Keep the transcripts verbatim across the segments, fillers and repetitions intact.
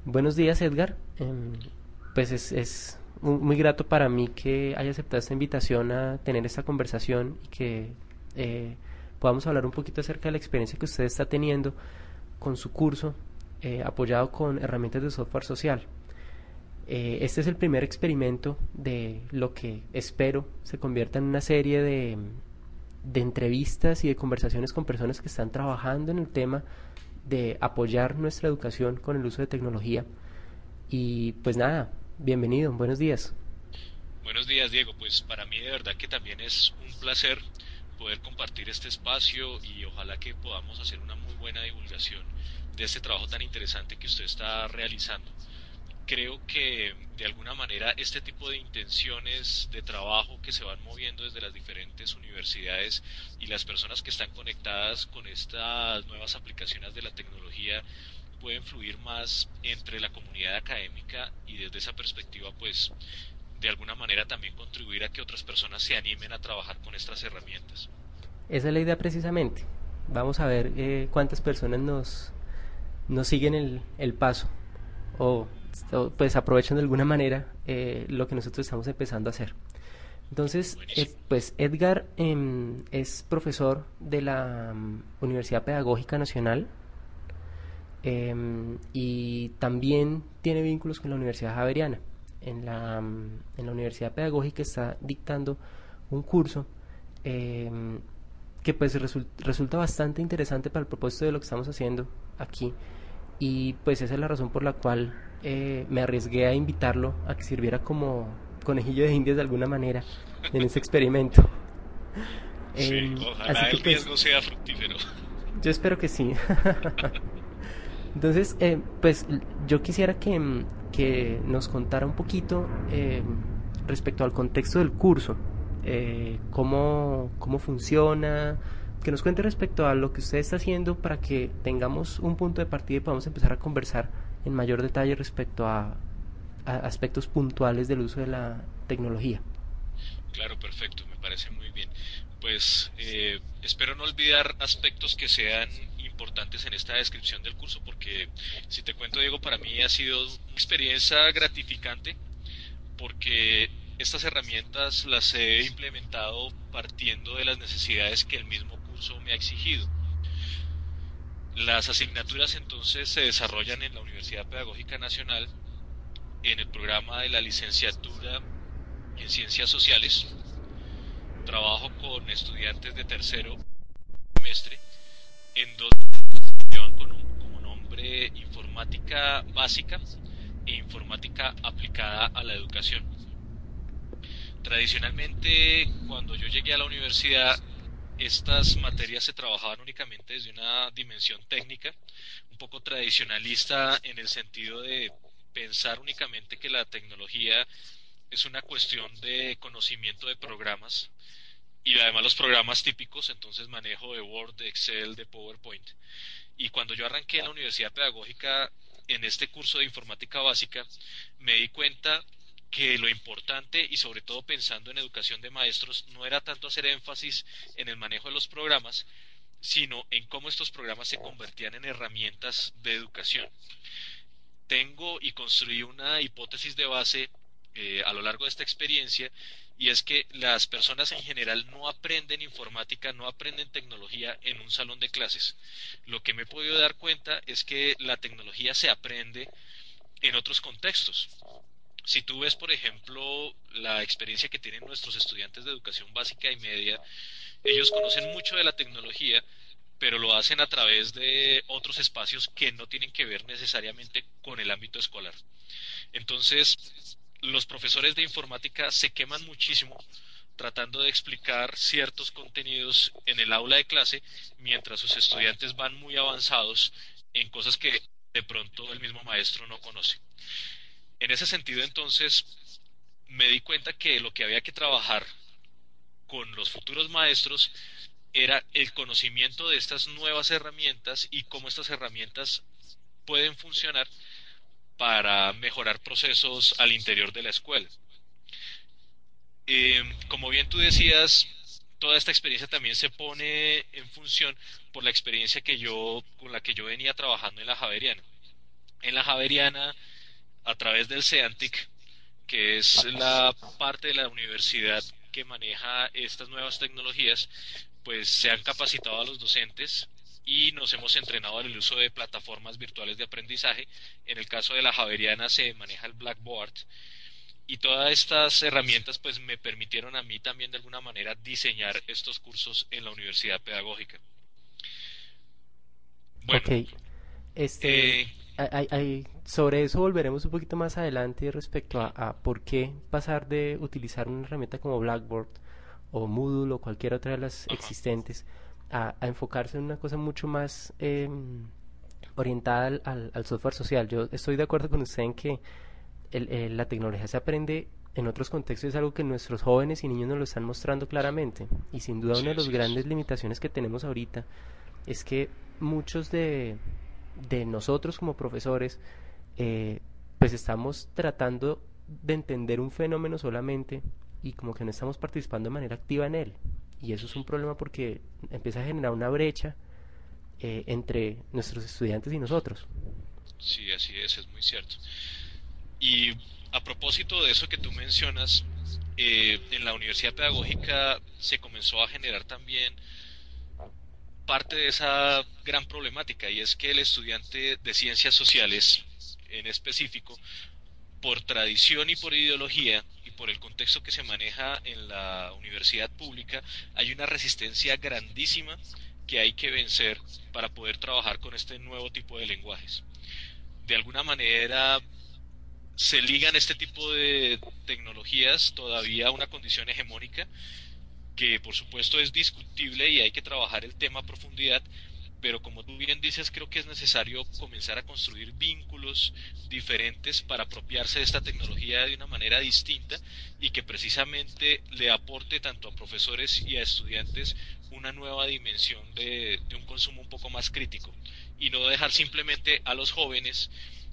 Buenos días, Edgar. Em, pues es, es mu- muy grato para mí que haya aceptado esta invitación a tener esta conversación y que eh, podamos hablar un poquito acerca de la experiencia que usted está teniendo con su curso eh, apoyado con herramientas de software social. Eh, este es el primer experimento de lo que espero se convierta en una serie de, de entrevistas y de conversaciones con personas que están trabajando en el tema de apoyar nuestra educación con el uso de tecnología. Y pues nada, bienvenido, buenos días. Buenos días, Diego. Pues para mí de verdad que también es un placer poder compartir este espacio y ojalá que podamos hacer una muy buena divulgación de este trabajo tan interesante que usted está realizando. Creo que de alguna manera este tipo de intenciones de trabajo que se van moviendo desde las diferentes universidades y las personas que están conectadas con estas nuevas aplicaciones de la tecnología pueden fluir más entre la comunidad académica y desde esa perspectiva pues de alguna manera también contribuir a que otras personas se animen a trabajar con estas herramientas. Esa es la idea precisamente. Vamos a ver eh, cuántas personas nos, nos siguen el, el paso o, o, pues aprovechan de alguna manera eh, lo que nosotros estamos empezando a hacer. Entonces, eh, Buenísimo. pues Edgar eh, es profesor de la um, Universidad Pedagógica Nacional eh, y también tiene vínculos con la Universidad Javeriana. En la, um, en la Universidad Pedagógica está dictando un curso eh, que pues resul- resulta bastante interesante para el propósito de lo que estamos haciendo aquí y pues esa es la razón por la cual eh, me arriesgué a invitarlo a que sirviera como conejillo de indias de alguna manera en ese experimento. Sí, Em, así ojalá que el pues riesgo sea fructífero. yo espero que sí. Entonces, eh, pues yo quisiera que, mm, que nos contara un poquito eh, respecto al contexto del curso, eh, cómo, cómo funciona, que nos cuente respecto a lo que usted está haciendo para que tengamos un punto de partida y podamos empezar a conversar en mayor detalle respecto a, a aspectos puntuales del uso de la tecnología. Claro, perfecto, me parece muy bien. Pues eh, espero no olvidar aspectos que sean importantes en esta descripción del curso, porque si te cuento, Diego, para mí ha sido una experiencia gratificante porque estas herramientas las he implementado partiendo de las necesidades que el mismo curso me ha exigido. Las asignaturas entonces se desarrollan en la Universidad Pedagógica Nacional en el programa de la licenciatura en Ciencias Sociales. Trabajo con estudiantes de tercero semestre en dos que llevan con un- como nombre informática básica e informática aplicada a la educación. Tradicionalmente, cuando yo llegué a la universidad, estas materias se trabajaban únicamente desde una dimensión técnica, un poco tradicionalista en el sentido de pensar únicamente que la tecnología es una cuestión de conocimiento de programas y además los programas típicos, entonces manejo de Word, de Excel, de PowerPoint. Y cuando yo arranqué en la Universidad Pedagógica en este curso de informática básica, me di cuenta que lo importante y sobre todo pensando en educación de maestros no era tanto hacer énfasis en el manejo de los programas, sino en cómo estos programas se convertían en herramientas de educación. Tengo y construí una hipótesis de base eh, a lo largo de esta experiencia y es que las personas en general no aprenden informática, no aprenden tecnología en un salón de clases. Lo que me he podido dar cuenta es que la tecnología se aprende en otros contextos. Si tú ves, por ejemplo, la experiencia que tienen nuestros estudiantes de educación básica y media, ellos conocen mucho de la tecnología, pero lo hacen a través de otros espacios que no tienen que ver necesariamente con el ámbito escolar. Entonces, los profesores de informática se queman muchísimo tratando de explicar ciertos contenidos en el aula de clase, mientras sus estudiantes van muy avanzados en cosas que de pronto el mismo maestro no conoce. En ese sentido, entonces, me di cuenta que lo que había que trabajar con los futuros maestros era el conocimiento de estas nuevas herramientas y cómo estas herramientas pueden funcionar para mejorar procesos al interior de la escuela. Eh, como bien tú decías, toda esta experiencia también se pone en función por la experiencia que yo, con la que yo venía trabajando en la Javeriana. En la Javeriana, a través del CEANTIC, que es la parte de la universidad que maneja estas nuevas tecnologías, pues se han capacitado a los docentes y nos hemos entrenado en el uso de plataformas virtuales de aprendizaje. En el caso de la Javeriana se maneja el Blackboard, y todas estas herramientas pues me permitieron a mí también de alguna manera diseñar estos cursos en la universidad pedagógica. Bueno, Ok, este, eh, hay- hay- sobre eso volveremos un poquito más adelante respecto a, a por qué pasar de utilizar una herramienta como Blackboard o Moodle o cualquier otra de las ajá, existentes a, a enfocarse en una cosa mucho más em, orientada al, al- al software social. Yo estoy de acuerdo con usted en que el- el- la tecnología se aprende en otros contextos, es algo que nuestros jóvenes y niños nos lo están mostrando claramente. Y sin duda una sí, de las así es. grandes limitaciones que tenemos ahorita es que muchos de, de nosotros como profesores, eh, pues estamos tratando de entender un fenómeno solamente y como que no estamos participando de manera activa en él. Y eso es un problema porque empieza a generar una brecha eh, entre nuestros estudiantes y nosotros. Sí, así es, es muy cierto. Y a propósito de eso que tú mencionas, eh, en la universidad pedagógica se comenzó a generar también parte de esa gran problemática, y es que el estudiante de ciencias sociales en específico, por tradición y por ideología y por el contexto que se maneja en la universidad pública, hay una resistencia grandísima que hay que vencer para poder trabajar con este nuevo tipo de lenguajes. De alguna manera se ligan este tipo de tecnologías todavía a una condición hegemónica que por supuesto es discutible y hay que trabajar el tema a profundidad, pero como tú bien dices, creo que es necesario comenzar a construir vínculos diferentes para apropiarse de esta tecnología de una manera distinta y que precisamente le aporte tanto a profesores y a estudiantes una nueva dimensión de, de un consumo un poco más crítico, y no dejar simplemente a los jóvenes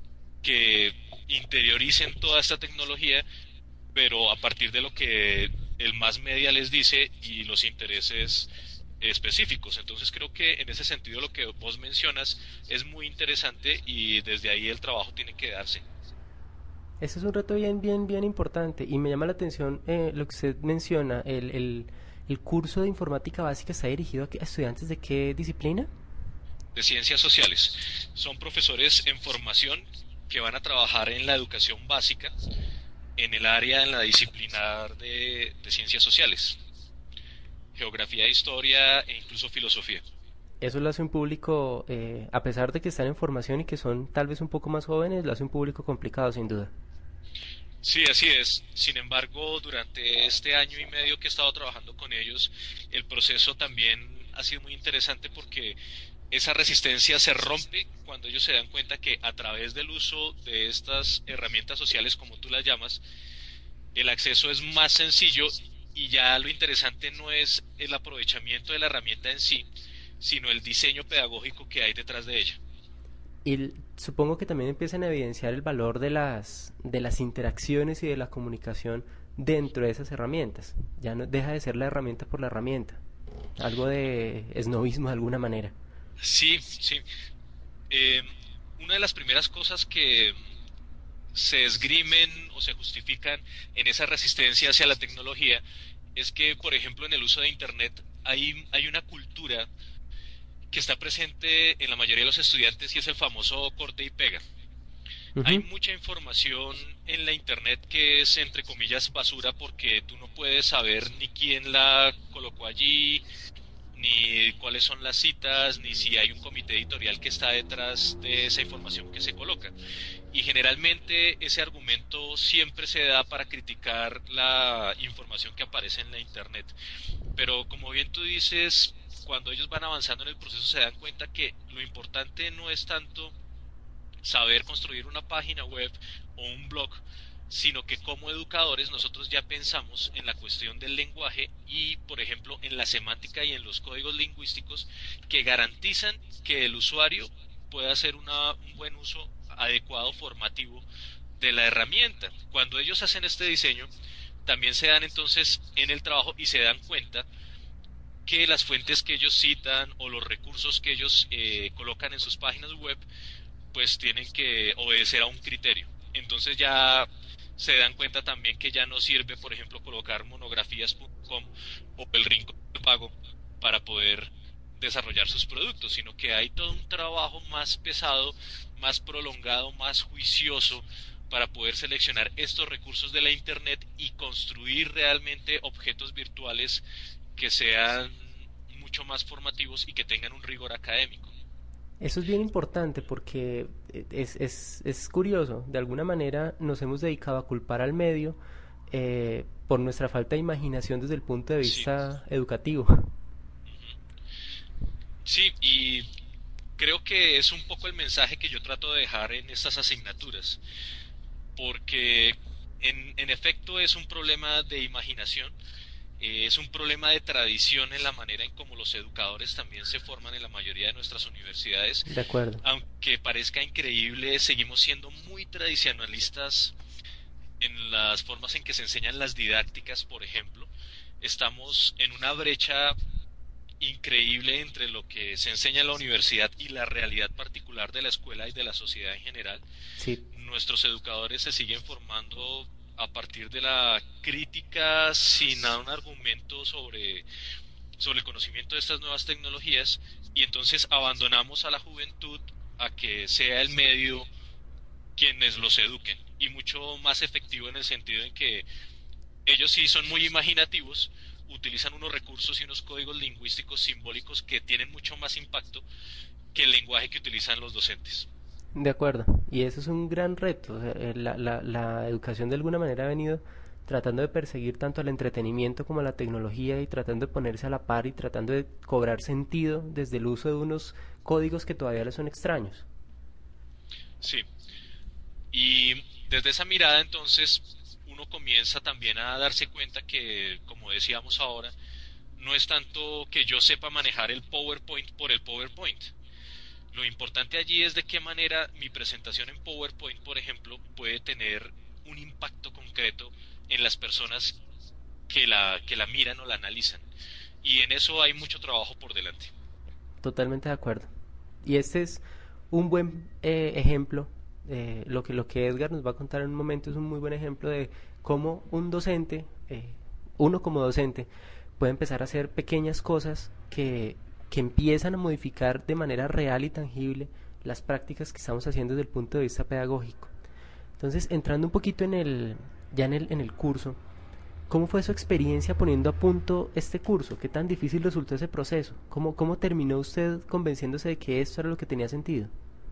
que interioricen toda esta tecnología, pero a partir de lo que el más media les dice y los intereses específicos. Entonces creo que en ese sentido lo que vos mencionas es muy interesante y desde ahí el trabajo tiene que darse. Ese es un reto bien, bien, bien importante y me llama la atención eh, lo que usted menciona, el, el, el curso de informática básica está dirigido a, qué- a estudiantes de qué disciplina. De ciencias sociales. Son profesores en formación que van a trabajar en la educación básica, en el área, en la disciplinar de, de ciencias sociales, geografía, historia e incluso filosofía. Eso lo hace un público, eh, a pesar de que están en formación y que son tal vez un poco más jóvenes, lo hace un público complicado sin duda. Sí, así es. Sin embargo, durante este año y medio que he estado trabajando con ellos, el proceso también ha sido muy interesante porque esa resistencia se rompe cuando ellos se dan cuenta que a través del uso de estas herramientas sociales, como tú las llamas, el acceso es más sencillo, y ya lo interesante no es el aprovechamiento de la herramienta en sí, sino el diseño pedagógico que hay detrás de ella. Y l- supongo que también empiezan a evidenciar el valor de las, de las interacciones y de la comunicación dentro de esas herramientas. Ya no deja de ser la herramienta por la herramienta. Algo de esnovismo de alguna manera. Sí, sí. Eh, una de las primeras cosas que se esgrimen o se justifican en esa resistencia hacia la tecnología es que, por ejemplo, en el uso de Internet hay, hay una cultura que está presente en la mayoría de los estudiantes, y es el famoso corte y pega. Hay Ujú. mucha información en la internet que es entre comillas basura porque tú no puedes saber ni quién la colocó allí, ni cuáles son las citas, ni si hay un comité editorial que está detrás de esa información que se coloca. Y generalmente ese argumento siempre se da para criticar la información que aparece en la internet. Pero como bien tú dices, cuando ellos van avanzando en el proceso se dan cuenta que lo importante no es tanto saber construir una página web o un blog, sino que como educadores nosotros ya pensamos en la cuestión del lenguaje y, por ejemplo, en la semántica y en los códigos lingüísticos que garantizan que el usuario pueda hacer una, un buen uso adecuado formativo de la herramienta. Cuando ellos hacen este diseño, también se dan entonces en el trabajo y se dan cuenta que las fuentes que ellos citan o los recursos que ellos eh, colocan en sus páginas web pues tienen que obedecer a un criterio. Entonces ya se dan cuenta también que ya no sirve, por ejemplo, colocar monografías punto com o el rincón del vago para poder desarrollar sus productos, sino que hay todo un trabajo más pesado, más prolongado, más juicioso para poder seleccionar estos recursos de la Internet y construir realmente objetos virtuales que sean mucho más formativos y que tengan un rigor académico. Eso es bien importante porque es, es, es curioso, de alguna manera nos hemos dedicado a culpar al medio eh, por nuestra falta de imaginación desde el punto de Sí, vista educativo. sí, y creo que es un poco el mensaje que yo trato de dejar en estas asignaturas, porque en, en efecto es un problema de imaginación, eh, es un problema de tradición en la manera en cómo los educadores también se forman en la mayoría de nuestras universidades. De acuerdo. Aunque parezca increíble, seguimos siendo muy tradicionalistas en las formas en que se enseñan las didácticas, por ejemplo. Estamos en una brecha increíble entre lo que se enseña en la universidad y la realidad particular de la escuela y de la sociedad en general. Sí, Nuestros educadores se siguen formando a partir de la crítica sin dar un argumento sobre, sobre el conocimiento de estas nuevas tecnologías, y entonces abandonamos a la juventud a que sea el medio quienes los eduquen, y mucho más efectivo en el sentido en que ellos sí son muy imaginativos, utilizan unos recursos y unos códigos lingüísticos simbólicos que tienen mucho más impacto que el lenguaje que utilizan los docentes. de acuerdo. Y eso es un gran reto. O sea, eh, La, la, la educación de alguna manera ha venido tratando de perseguir tanto el entretenimiento como la tecnología y tratando de ponerse a la par y tratando de cobrar sentido desde el uso de unos códigos que todavía le son extraños. Sí, y desde esa mirada entonces uno comienza también a darse cuenta que, como decíamos ahora, no es tanto que yo sepa manejar el PowerPoint por el PowerPoint. Lo importante allí es de qué manera mi presentación en PowerPoint, por ejemplo, puede tener un impacto concreto en las personas que la, que la miran o la analizan. Y en eso hay mucho trabajo por delante. Totalmente de acuerdo. Y este es un buen eh, ejemplo. Eh, lo que lo que Edgar nos va a contar en un momento es un muy buen ejemplo de cómo un docente, eh, uno como docente, puede empezar a hacer pequeñas cosas que, que empiezan a modificar de manera real y tangible las prácticas que estamos haciendo desde el punto de vista pedagógico. Entonces, entrando un poquito en el, ya en el, en el curso, ¿cómo fue su experiencia poniendo a punto este curso? ¿Qué tan difícil resultó ese proceso? ¿Cómo, cómo terminó usted convenciéndose de que esto era lo que tenía sentido?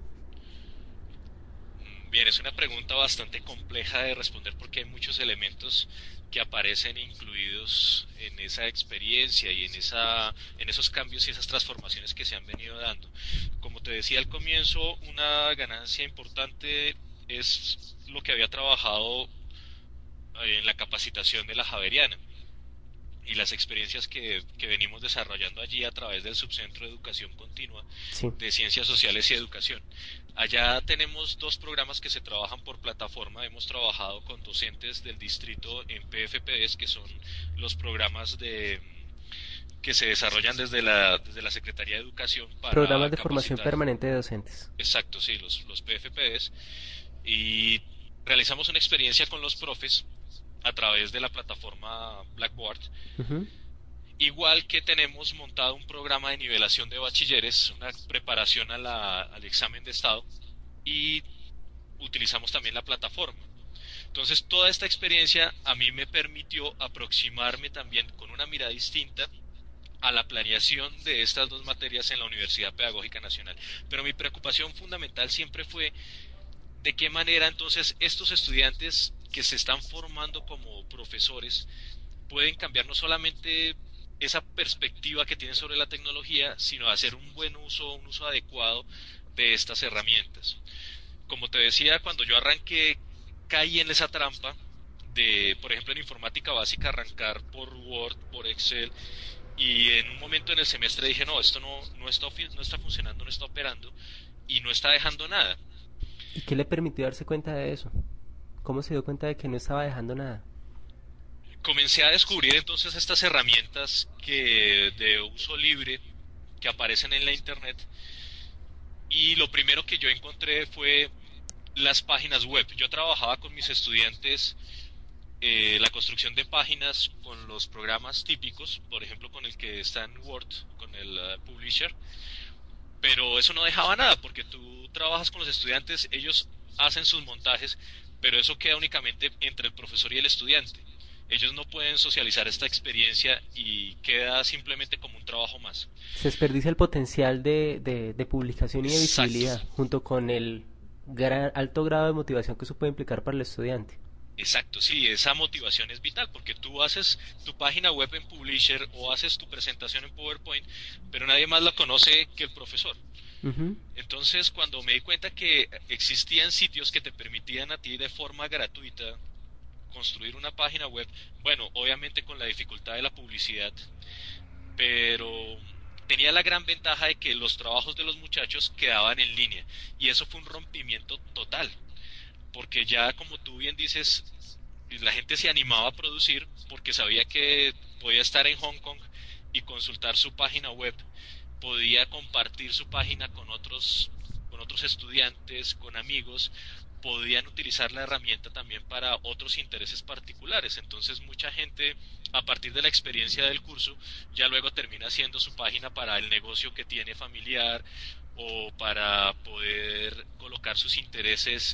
Bien, es una pregunta bastante compleja de responder porque hay muchos elementos que aparecen incluidos en esa experiencia y en esa, en esos cambios y esas transformaciones que se han venido dando. Como te decía al comienzo, una ganancia importante es lo que había trabajado eh, en la capacitación de la Javeriana y las experiencias que, que venimos desarrollando allí a través del Subcentro de Educación Continua Sí, de Ciencias Sociales y Educación. Allá tenemos dos programas que se trabajan por plataforma. Hemos trabajado con docentes del distrito en P F P Ds, que son los programas de que se desarrollan desde la, desde la Secretaría de Educación programas para de formación capacitar. permanente de docentes. Exacto, sí, los, los P F P Ds. Y realizamos una experiencia con los profes a través de la plataforma Blackboard. Ujú. Igual que tenemos montado un programa de nivelación de bachilleres, una preparación a la, al examen de estado, y utilizamos también la plataforma. Entonces toda esta experiencia a mí me permitió aproximarme también con una mirada distinta a la planeación de estas dos materias en la Universidad Pedagógica Nacional. Pero mi preocupación fundamental siempre fue de qué manera entonces estos estudiantes que se están formando como profesores pueden cambiar no solamente esa perspectiva que tienen sobre la tecnología, sino hacer un buen uso, un uso adecuado de estas herramientas. Como te decía, cuando yo arranqué, caí en esa trampa de, por ejemplo, en informática básica, arrancar por Word, por Excel, y en un momento en el semestre dije, no, esto no, no, está, no está funcionando, no está operando, y no está dejando nada. ¿Y qué le permitió darse cuenta de eso? ¿Cómo se dio cuenta de que no estaba dejando nada? Comencé a descubrir entonces estas herramientas que de uso libre que aparecen en la internet, y lo primero que yo encontré fue las páginas web. Yo trabajaba con mis estudiantes eh, la construcción de páginas con los programas típicos, por ejemplo con el que está en Word, con el uh, Publisher, pero eso no dejaba nada porque tú trabajas con los estudiantes, ellos hacen sus montajes, pero eso queda únicamente entre el profesor y el estudiante. Ellos no pueden socializar esta experiencia y queda simplemente como un trabajo más. Se desperdicia el potencial de, de, de publicación y de Exacto, visibilidad, junto con el gran, alto grado de motivación que eso puede implicar para el estudiante. exacto, sí, esa motivación es vital porque tú haces tu página web en Publisher o haces tu presentación en PowerPoint, pero nadie más la conoce que el profesor. Ujú. Entonces, cuando me di cuenta que existían sitios que te permitían a ti de forma gratuita construir una página web, bueno, obviamente con la dificultad de la publicidad, pero tenía la gran ventaja de que los trabajos de los muchachos quedaban en línea y eso fue un rompimiento total, porque ya como tú bien dices, la gente se animaba a producir porque sabía que podía estar en Hong Kong y consultar su página web, podía compartir su página con otros con otros estudiantes, con amigos, podían utilizar la herramienta también para otros intereses particulares. Entonces mucha gente a partir de la experiencia del curso ya luego termina haciendo su página para el negocio que tiene familiar o para poder colocar sus intereses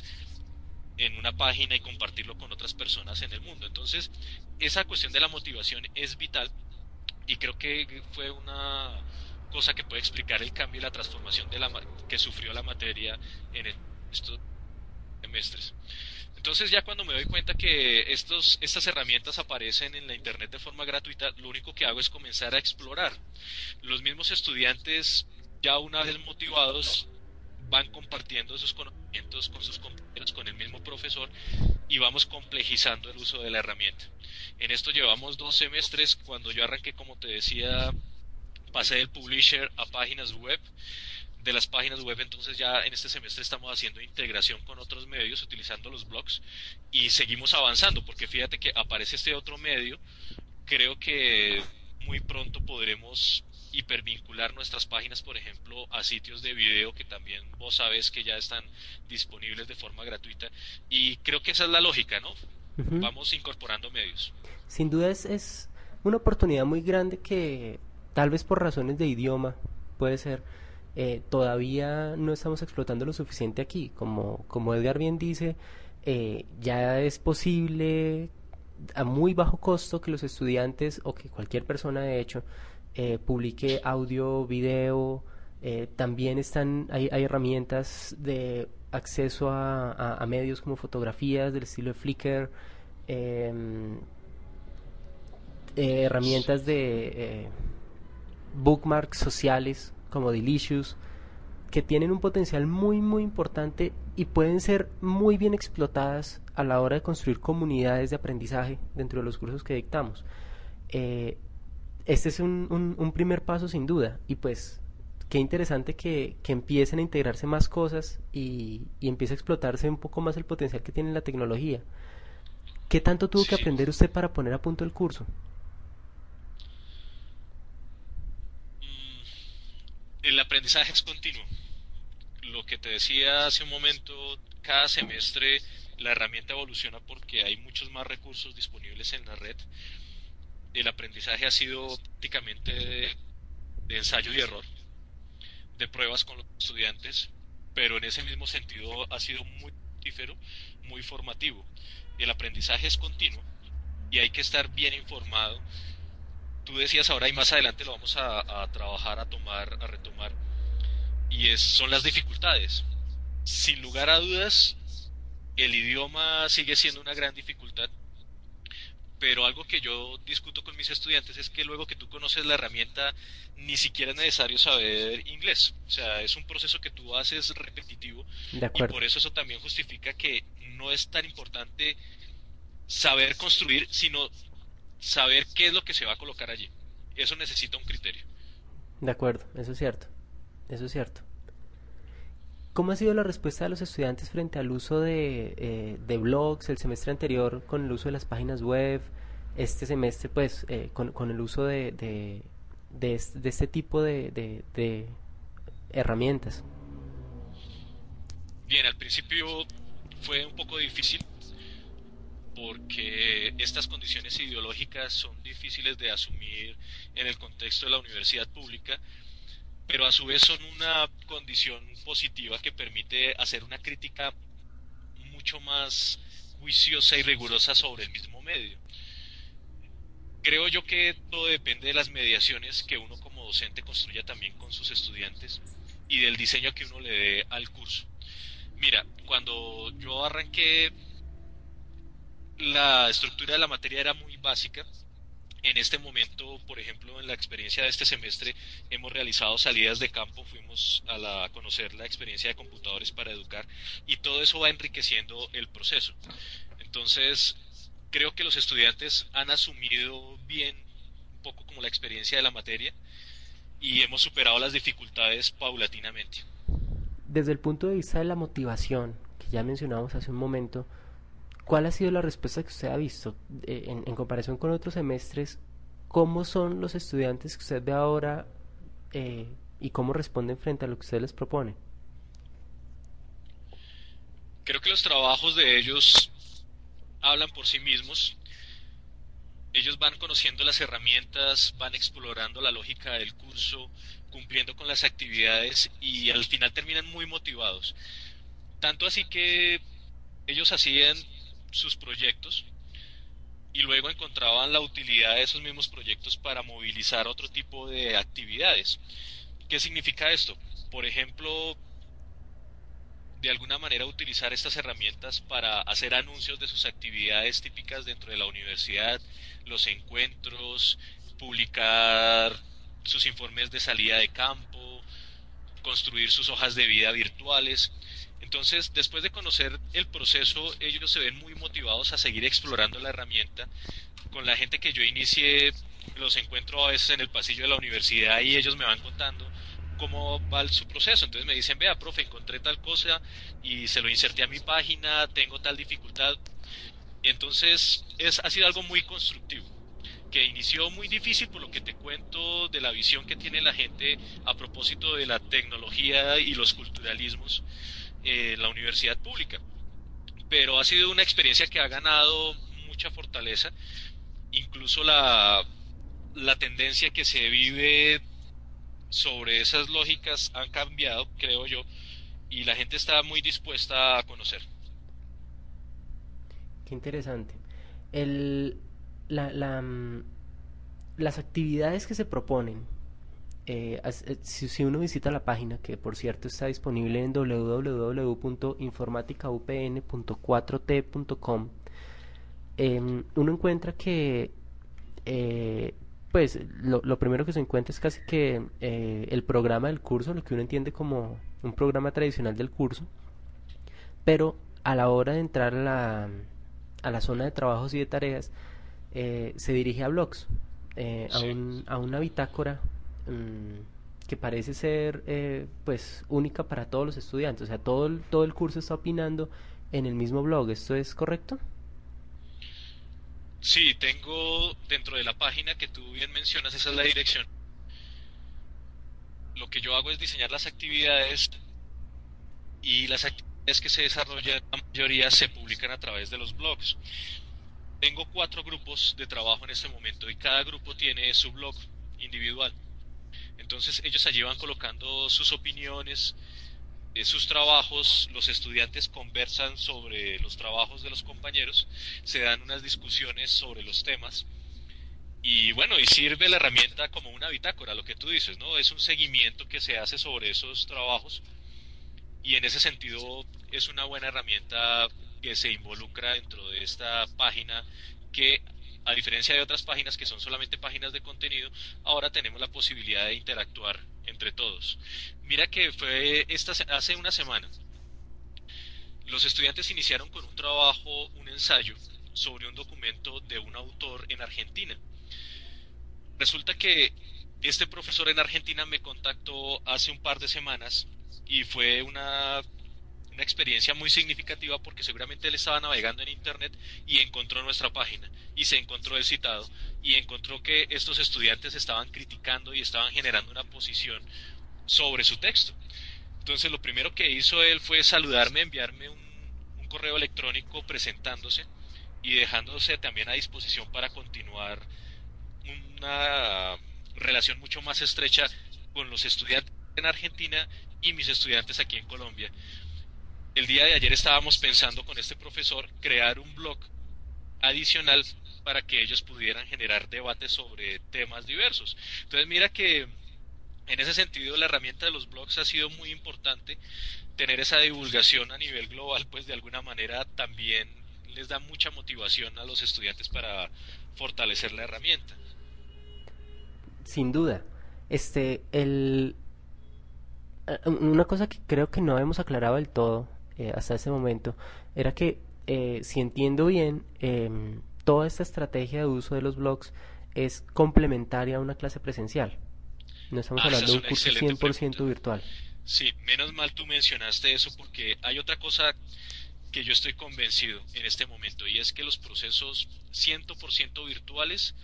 en una página y compartirlo con otras personas en el mundo. Entonces, esa cuestión de la motivación es vital y creo que fue una cosa que puede explicar el cambio y la transformación de la que sufrió la materia en estos semestres. Entonces ya cuando me doy cuenta que estos, estas herramientas aparecen en la internet de forma gratuita, lo único que hago es comenzar a explorar. Los mismos estudiantes, ya una vez motivados, van compartiendo sus conocimientos con sus compañeros, con el mismo profesor, y vamos complejizando el uso de la herramienta. En esto llevamos dos semestres. Cuando yo arranqué, como te decía, pasé del publisher a páginas web. De las páginas web, entonces ya en este semestre estamos haciendo integración con otros medios utilizando los blogs y seguimos avanzando porque fíjate que aparece este otro medio. Creo que muy pronto podremos hipervincular nuestras páginas, por ejemplo, a sitios de video que también vos sabes que ya están disponibles de forma gratuita, y creo que esa es la lógica, ¿no? Ujú. Vamos incorporando medios. Sin duda es, es una oportunidad muy grande que tal vez por razones de idioma puede ser, eh, todavía no estamos explotando lo suficiente aquí. Como, como Edgar bien dice, eh, ya es posible a muy bajo costo que los estudiantes o que cualquier persona de hecho eh, publique audio, video. Eh, también están, hay, hay herramientas de acceso a, a, a medios como fotografías del estilo de Flickr, eh, eh, herramientas de eh, bookmarks sociales como Delicious, que tienen un potencial muy muy importante y pueden ser muy bien explotadas a la hora de construir comunidades de aprendizaje dentro de los cursos que dictamos. Eh, este es un, un, un primer paso sin duda, y pues qué interesante que, que empiecen a integrarse más cosas y, y empiece a explotarse un poco más el potencial que tiene la tecnología. ¿Qué tanto tuvo que Sí, aprender usted para poner a punto el curso? mm, el aprendizaje es continuo. Lo que te decía hace un momento, cada semestre la herramienta evoluciona porque hay muchos más recursos disponibles en la red. El aprendizaje ha sido prácticamente de, de ensayo y error, de pruebas con los estudiantes, pero en ese mismo sentido ha sido muy fructífero, muy formativo. El aprendizaje es continuo y hay que estar bien informado. Tú decías ahora y más adelante lo vamos a, a trabajar, a tomar, a retomar, y es, son las dificultades. Sin lugar a dudas, el idioma sigue siendo una gran dificultad, pero algo que yo discuto con mis estudiantes es que luego que tú conoces la herramienta, ni siquiera es necesario saber inglés. O sea, es un proceso que tú haces repetitivo De y acuerdo, por eso eso también justifica que no es tan importante saber construir, sino saber qué es lo que se va a colocar allí. Eso necesita un criterio. de acuerdo, eso es cierto, eso es cierto. ¿Cómo ha sido la respuesta de los estudiantes frente al uso de, eh, de blogs el semestre anterior con el uso de las páginas web? Este semestre, pues, eh, con, con el uso de, de, de, es- de este tipo de, de, de herramientas. Bien, al principio fue un poco difícil porque estas condiciones ideológicas son difíciles de asumir en el contexto de la universidad pública, pero a su vez son una condición positiva que permite hacer una crítica mucho más juiciosa y rigurosa sobre el mismo medio. Creo yo que todo depende de las mediaciones que uno como docente construya también con sus estudiantes y del diseño que uno le dé al curso. Mira, cuando yo arranqué, la estructura de la materia era muy básica. En este momento, por ejemplo, en la experiencia de este semestre, hemos realizado salidas de campo, fuimos a, la, a conocer la experiencia de computadores para educar y todo eso va enriqueciendo el proceso. Entonces, creo que los estudiantes han asumido bien un poco como la experiencia de la materia y hemos superado las dificultades paulatinamente. Desde el punto de vista de la motivación, que ya mencionamos hace un momento, ¿cuál ha sido la respuesta que usted ha visto eh, en, en comparación con otros semestres? ¿Cómo son los estudiantes que usted ve ahora eh, y cómo responden frente a lo que usted les propone? Creo que los trabajos de ellos hablan por sí mismos. Ellos van conociendo las herramientas, van explorando la lógica del curso, cumpliendo con las actividades y al final terminan muy motivados. Tanto así que ellos hacían sus proyectos y luego encontraban la utilidad de esos mismos proyectos para movilizar otro tipo de actividades. ¿Qué significa esto? Por ejemplo, de alguna manera utilizar estas herramientas para hacer anuncios de sus actividades típicas dentro de la universidad, los encuentros, publicar sus informes de salida de campo, construir sus hojas de vida virtuales. Entonces, después de conocer el proceso, ellos se ven muy motivados a seguir explorando la herramienta. Con la gente que yo inicié, los encuentro a veces en el pasillo de la universidad y ellos me van contando cómo va su proceso. Entonces me dicen, vea, profe, encontré tal cosa y se lo inserté a mi página, tengo tal dificultad. Y entonces es, ha sido algo muy constructivo, que inició muy difícil por lo que te cuento de la visión que tiene la gente a propósito de la tecnología y los culturalismos en la universidad pública. Pero ha sido una experiencia que ha ganado mucha fortaleza, incluso la, la tendencia que se vive sobre esas lógicas han cambiado, creo yo, y la gente está muy dispuesta a conocer. Qué interesante. El, la, la, mm, las actividades que se proponen, eh, as- eh, si, si uno visita la página, que por cierto está disponible en w w w punto informática u p n punto cuatro t punto com, em, uno encuentra que eh, pues lo, lo primero que se encuentra es casi que eh, el programa del curso, lo que uno entiende como un programa tradicional del curso, pero a la hora de entrar a la, a la zona de trabajos y de tareas, eh, se dirige a blogs, eh, a, Sí. un, a una bitácora mm, que parece ser eh, pues única para todos los estudiantes, o sea, todo el, todo el curso está opinando en el mismo blog. ¿Esto es correcto? Sí, tengo dentro de la página que tú bien mencionas, esa es la dirección. Lo que yo hago es diseñar las actividades y las actividades que se desarrollan, la mayoría se publican a través de los blogs. Tengo cuatro grupos de trabajo en este momento y cada grupo tiene su blog individual. Entonces ellos allí van colocando sus opiniones, eh, sus trabajos, los estudiantes conversan sobre los trabajos de los compañeros, se dan unas discusiones sobre los temas y bueno, y sirve la herramienta como una bitácora, lo que tú dices, ¿no? Es un seguimiento que se hace sobre esos trabajos y en ese sentido es una buena herramienta que se involucra dentro de esta página que a diferencia de otras páginas que son solamente páginas de contenido, ahora tenemos la posibilidad de interactuar entre todos. Mira que fue esta, hace una semana. Los estudiantes iniciaron con un trabajo, un ensayo sobre un documento de un autor en Argentina. Resulta que este profesor en Argentina me contactó hace un par de semanas y fue una, una experiencia muy significativa porque seguramente él estaba navegando en internet y encontró nuestra página y se encontró el citado y encontró que estos estudiantes estaban criticando y estaban generando una posición sobre su texto. Entonces lo primero que hizo él fue saludarme, enviarme un, un correo electrónico presentándose y dejándose también a disposición para continuar una relación mucho más estrecha con los estudiantes en Argentina y mis estudiantes aquí en Colombia. El día de ayer estábamos pensando con este profesor crear un blog adicional para que ellos pudieran generar debates sobre temas diversos. Entonces mira que en ese sentido la herramienta de los blogs ha sido muy importante. Tener esa divulgación a nivel global pues de alguna manera también les da mucha motivación a los estudiantes para fortalecer la herramienta. Sin duda. Este, el, eh, una cosa que creo que no habíamos aclarado del todo eh, hasta ese momento era que, eh, si entiendo bien, em, toda esta estrategia de uso de los blogs es complementaria a una clase presencial. No estamos Ah, esa hablando es de un una curso excelente cien por pregunta. ciento virtual. Sí, menos mal tú mencionaste eso porque hay otra cosa que yo estoy convencido en este momento y es que los procesos cien por ciento virtuales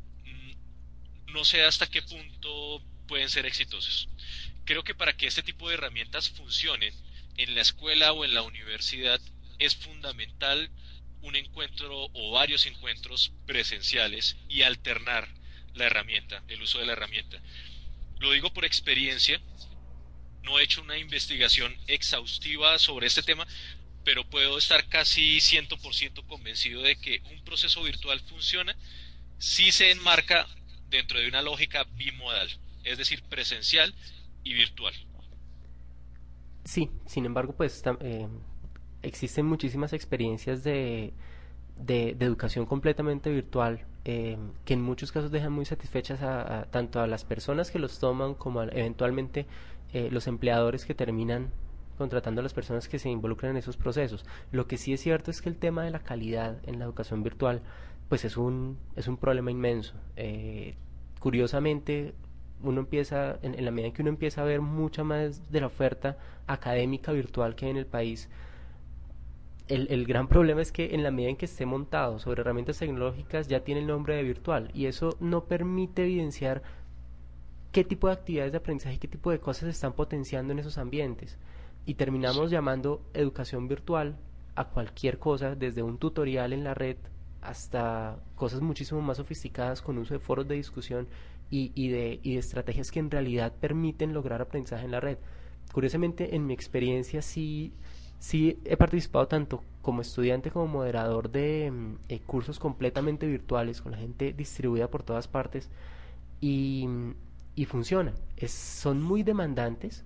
mm, no sé hasta qué punto pueden ser exitosos. Creo que para que este tipo de herramientas funcionen en la escuela o en la universidad es fundamental un encuentro o varios encuentros presenciales y alternar la herramienta, el uso de la herramienta. Lo digo por experiencia, no he hecho una investigación exhaustiva sobre este tema, pero puedo estar casi cien por ciento convencido de que un proceso virtual funciona si se enmarca dentro de una lógica bimodal, es decir, presencial y virtual. Sí, sin embargo, pues tam- eh, existen muchísimas experiencias de, de, de educación completamente virtual, eh, que en muchos casos dejan muy satisfechas a, a- tanto a las personas que los toman como a, eventualmente, eh, los empleadores que terminan contratando a las personas que se involucran en esos procesos. Lo que sí es cierto es que el tema de la calidad en la educación virtual pues es un, es un problema inmenso. Eh, curiosamente, uno empieza, en, en la medida en que uno empieza a ver mucha más de la oferta académica virtual que hay en el país, el, el gran problema es que en la medida en que esté montado sobre herramientas tecnológicas ya tiene el nombre de virtual y eso no permite evidenciar qué tipo de actividades de aprendizaje y qué tipo de cosas se están potenciando en esos ambientes. Y Sí, terminamos llamando educación virtual a cualquier cosa, desde un tutorial en la red hasta cosas muchísimo más sofisticadas con uso de foros de discusión y, y, de, y de estrategias que en realidad permiten lograr aprendizaje en la red. Curiosamente, en mi experiencia sí, sí he participado tanto como estudiante como moderador de mm, eh, cursos completamente virtuales con la gente distribuida por todas partes y, y funciona. Es, son muy demandantes,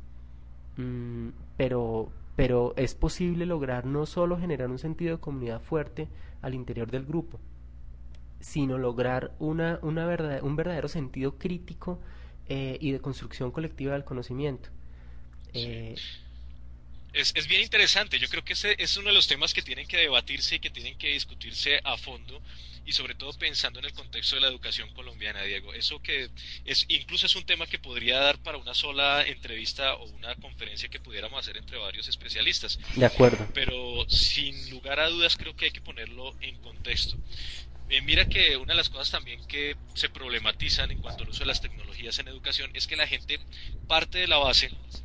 mm, pero, pero es posible lograr no solo generar un sentido de comunidad fuerte al interior del grupo, sino lograr una, una verdad, un verdadero sentido crítico eh, y de construcción colectiva del conocimiento. sí. Eh, Es, es bien interesante. Yo creo que ese es uno de los temas que tienen que debatirse y que tienen que discutirse a fondo y sobre todo pensando en el contexto de la educación colombiana, Diego. Eso que es incluso es un tema que podría dar para una sola entrevista o una conferencia que pudiéramos hacer entre varios especialistas. de acuerdo. Pero sin lugar a dudas creo que hay que ponerlo en contexto. Eh, mira que una de las cosas también que se problematizan en cuanto al uso de las tecnologías en educación es que la gente parte de la base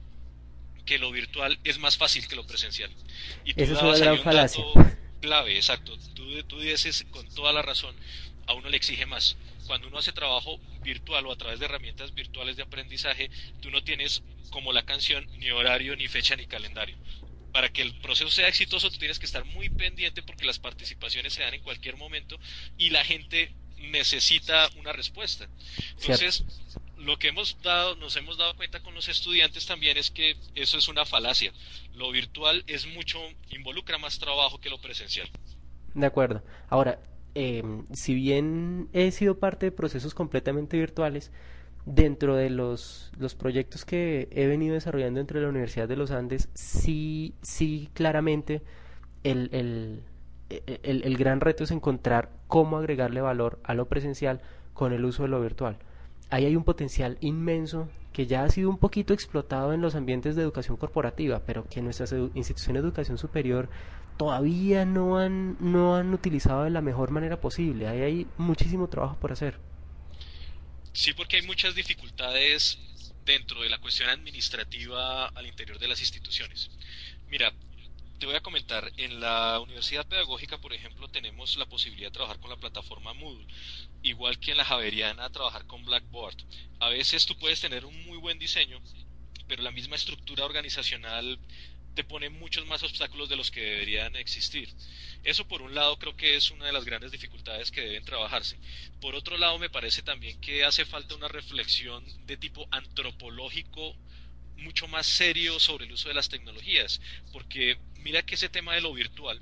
que lo virtual es más fácil que lo presencial. Y tú Esa es una dabas ahí gran un dato falacia. clave, exacto. Tú, tú dices con toda la razón, a uno le exige más. Cuando uno hace trabajo virtual o a través de herramientas virtuales de aprendizaje, tú no tienes, como la canción, ni horario, ni fecha, ni calendario. Para que el proceso sea exitoso, tú tienes que estar muy pendiente porque las participaciones se dan en cualquier momento y la gente necesita una respuesta. Cierto. Entonces, lo que hemos dado, nos hemos dado cuenta con los estudiantes también es que eso es una falacia. Lo virtual es mucho, involucra más trabajo que lo presencial. De acuerdo. Ahora, eh, si bien he sido parte de procesos completamente virtuales, dentro de los, los proyectos que he venido desarrollando entre la Universidad de los Andes, sí, sí claramente el, el, el, el gran reto es encontrar cómo agregarle valor a lo presencial con el uso de lo virtual. Ahí hay un potencial inmenso que ya ha sido un poquito explotado en los ambientes de educación corporativa, pero que nuestras edu- instituciones de educación superior todavía no han, no han utilizado de la mejor manera posible. Ahí hay muchísimo trabajo por hacer. Sí, porque hay muchas dificultades dentro de la cuestión administrativa al interior de las instituciones. Mira, te voy a comentar, en la Universidad Pedagógica, por ejemplo, tenemos la posibilidad de trabajar con la plataforma Moodle, igual que en la Javeriana trabajar con Blackboard. A veces tú puedes tener un muy buen diseño, pero la misma estructura organizacional te pone muchos más obstáculos de los que deberían existir. Eso por un lado creo que es una de las grandes dificultades que deben trabajarse. Por otro lado me parece también que hace falta una reflexión de tipo antropológico mucho más serio sobre el uso de las tecnologías, porque mira que ese tema de lo virtual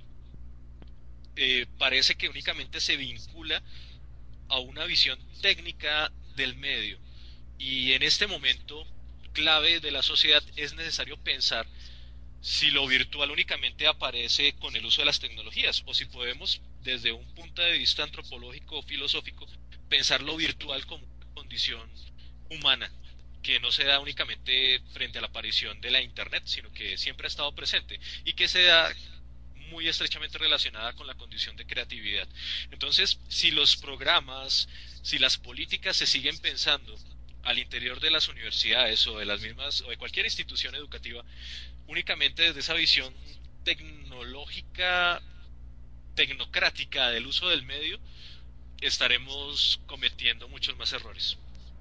eh, parece que únicamente se vincula a una visión técnica del medio, y en este momento clave de la sociedad es necesario pensar si lo virtual únicamente aparece con el uso de las tecnologías o si podemos desde un punto de vista antropológico o filosófico pensar lo virtual como una condición humana que no se da únicamente frente a la aparición de la internet, sino que siempre ha estado presente y que se da muy estrechamente relacionada con la condición de creatividad. Entonces, si los programas, si las políticas se siguen pensando al interior de las universidades o de las mismas o de cualquier institución educativa únicamente desde esa visión tecnológica, tecnocrática del uso del medio, estaremos cometiendo muchos más errores.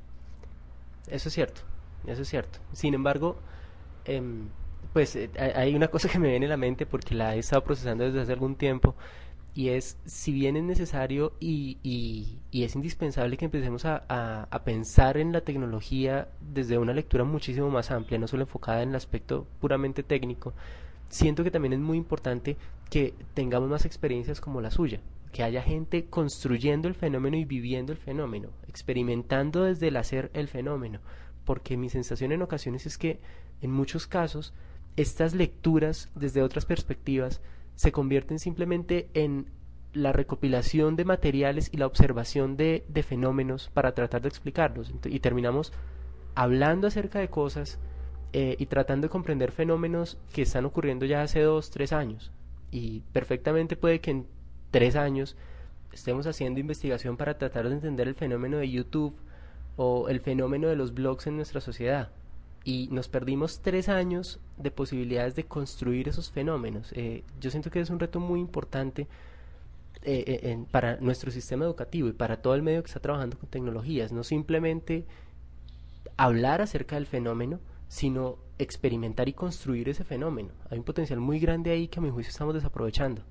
Eso es cierto, eso es cierto. Sin embargo, em, pues eh, hay una cosa que me viene a la mente porque la he estado procesando desde hace algún tiempo, y es, si bien es necesario y, y, y es indispensable que empecemos a, a, a pensar en la tecnología desde una lectura muchísimo más amplia, no solo enfocada en el aspecto puramente técnico, siento que también es muy importante que tengamos más experiencias como la suya, que haya gente construyendo el fenómeno y viviendo el fenómeno, experimentando desde el hacer el fenómeno, porque mi sensación en ocasiones es que en muchos casos estas lecturas desde otras perspectivas se convierten simplemente en la recopilación de materiales y la observación de, de fenómenos para tratar de explicarlos, y terminamos hablando acerca de cosas eh, y tratando de comprender fenómenos que están ocurriendo ya hace dos, tres años, y perfectamente puede que en tres años estemos haciendo investigación para tratar de entender el fenómeno de YouTube o el fenómeno de los blogs en nuestra sociedad, y nos perdimos tres años de posibilidades de construir esos fenómenos. Eh, yo siento que es un reto muy importante eh, eh, en, para nuestro sistema educativo y para todo el medio que está trabajando con tecnologías, no simplemente hablar acerca del fenómeno, sino experimentar y construir ese fenómeno. Hay un potencial muy grande ahí que a mi juicio estamos desaprovechando.